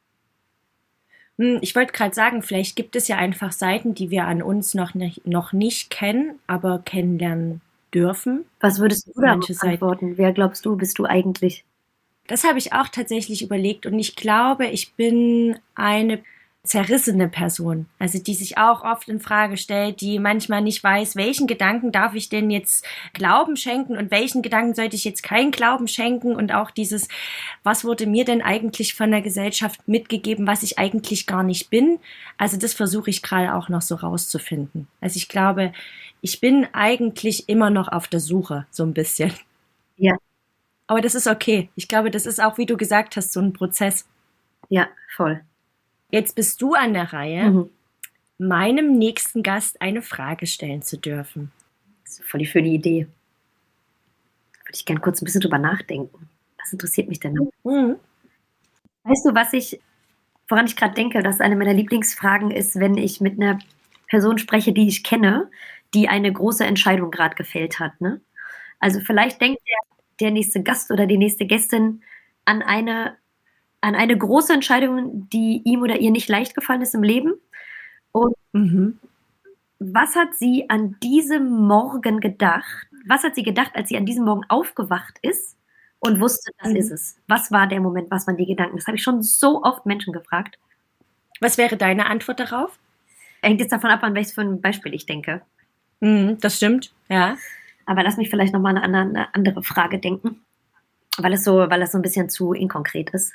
Ich wollte gerade sagen, vielleicht gibt es ja einfach Seiten, die wir an uns noch nicht, noch nicht kennen, aber kennenlernen dürfen. Was würdest du da antworten? Wer glaubst du, bist du eigentlich? Das habe ich auch tatsächlich überlegt und ich glaube, ich bin eine zerrissene Person, also die sich auch oft in Frage stellt, die manchmal nicht weiß, welchen Gedanken darf ich denn jetzt Glauben schenken und welchen Gedanken sollte ich jetzt keinen Glauben schenken und auch dieses, was wurde mir denn eigentlich von der Gesellschaft mitgegeben, was ich eigentlich gar nicht bin, also das versuche ich gerade auch noch so rauszufinden. Also ich glaube, ich bin eigentlich immer noch auf der Suche, so ein bisschen. Ja. Aber das ist okay. Ich glaube, das ist auch, wie du gesagt hast, so ein Prozess. Ja, voll. Jetzt bist du an der Reihe, mhm. meinem nächsten Gast eine Frage stellen zu dürfen. Das ist voll die schöne Idee. Würde ich gerne kurz ein bisschen drüber nachdenken. Was interessiert mich denn noch? Mhm. Weißt du, was ich, woran ich gerade denke, dass eine meiner Lieblingsfragen ist, wenn ich mit einer Person spreche, die ich kenne, die eine große Entscheidung gerade gefällt hat. Ne? Also vielleicht denkt der, der nächste Gast oder die nächste Gästin an eine an eine große Entscheidung, die ihm oder ihr nicht leicht gefallen ist im Leben. Und mhm. was hat sie an diesem Morgen gedacht? Was hat sie gedacht, als sie an diesem Morgen aufgewacht ist und wusste, das mhm. ist es? Was war der Moment, was waren die Gedanken? Das habe ich schon so oft Menschen gefragt. Was wäre deine Antwort darauf? Hängt jetzt davon ab, an welches für ein Beispiel ich denke. Mhm, das stimmt, ja. Aber lass mich vielleicht nochmal eine, eine andere Frage denken, weil es so, weil es so ein bisschen zu inkonkret ist.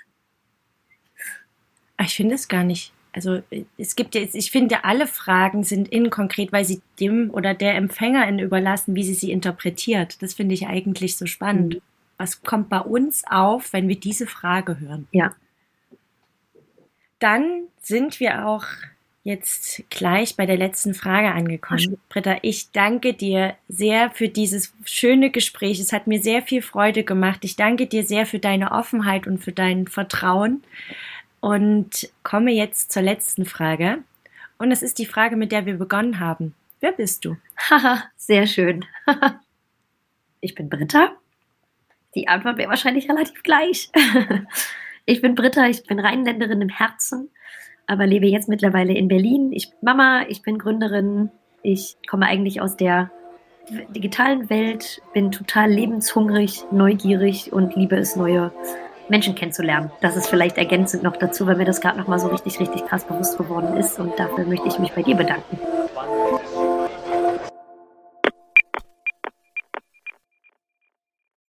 Ich finde es gar nicht. Also es gibt ja, ich finde, alle Fragen sind inkonkret, weil sie dem oder der Empfängerin überlassen, wie sie sie interpretiert. Das finde ich eigentlich so spannend. Mhm. Was kommt bei uns auf, wenn wir diese Frage hören? Ja. Dann sind wir auch jetzt gleich bei der letzten Frage angekommen. Ach, Britta, ich danke dir sehr für dieses schöne Gespräch. Es hat mir sehr viel Freude gemacht. Ich danke dir sehr für deine Offenheit und für dein Vertrauen. Und komme jetzt zur letzten Frage. Und das ist die Frage, mit der wir begonnen haben. Wer bist du? Haha, sehr schön. Ich bin Britta. Die Antwort wäre wahrscheinlich relativ gleich. Ich bin Britta, ich bin Rheinländerin im Herzen, aber lebe jetzt mittlerweile in Berlin. Ich bin Mama, ich bin Gründerin. Ich komme eigentlich aus der digitalen Welt, bin total lebenshungrig, neugierig und liebe es, neue Menschen kennenzulernen. Das ist vielleicht ergänzend noch dazu, weil mir das gerade nochmal so richtig, richtig krass bewusst geworden ist und dafür möchte ich mich bei dir bedanken.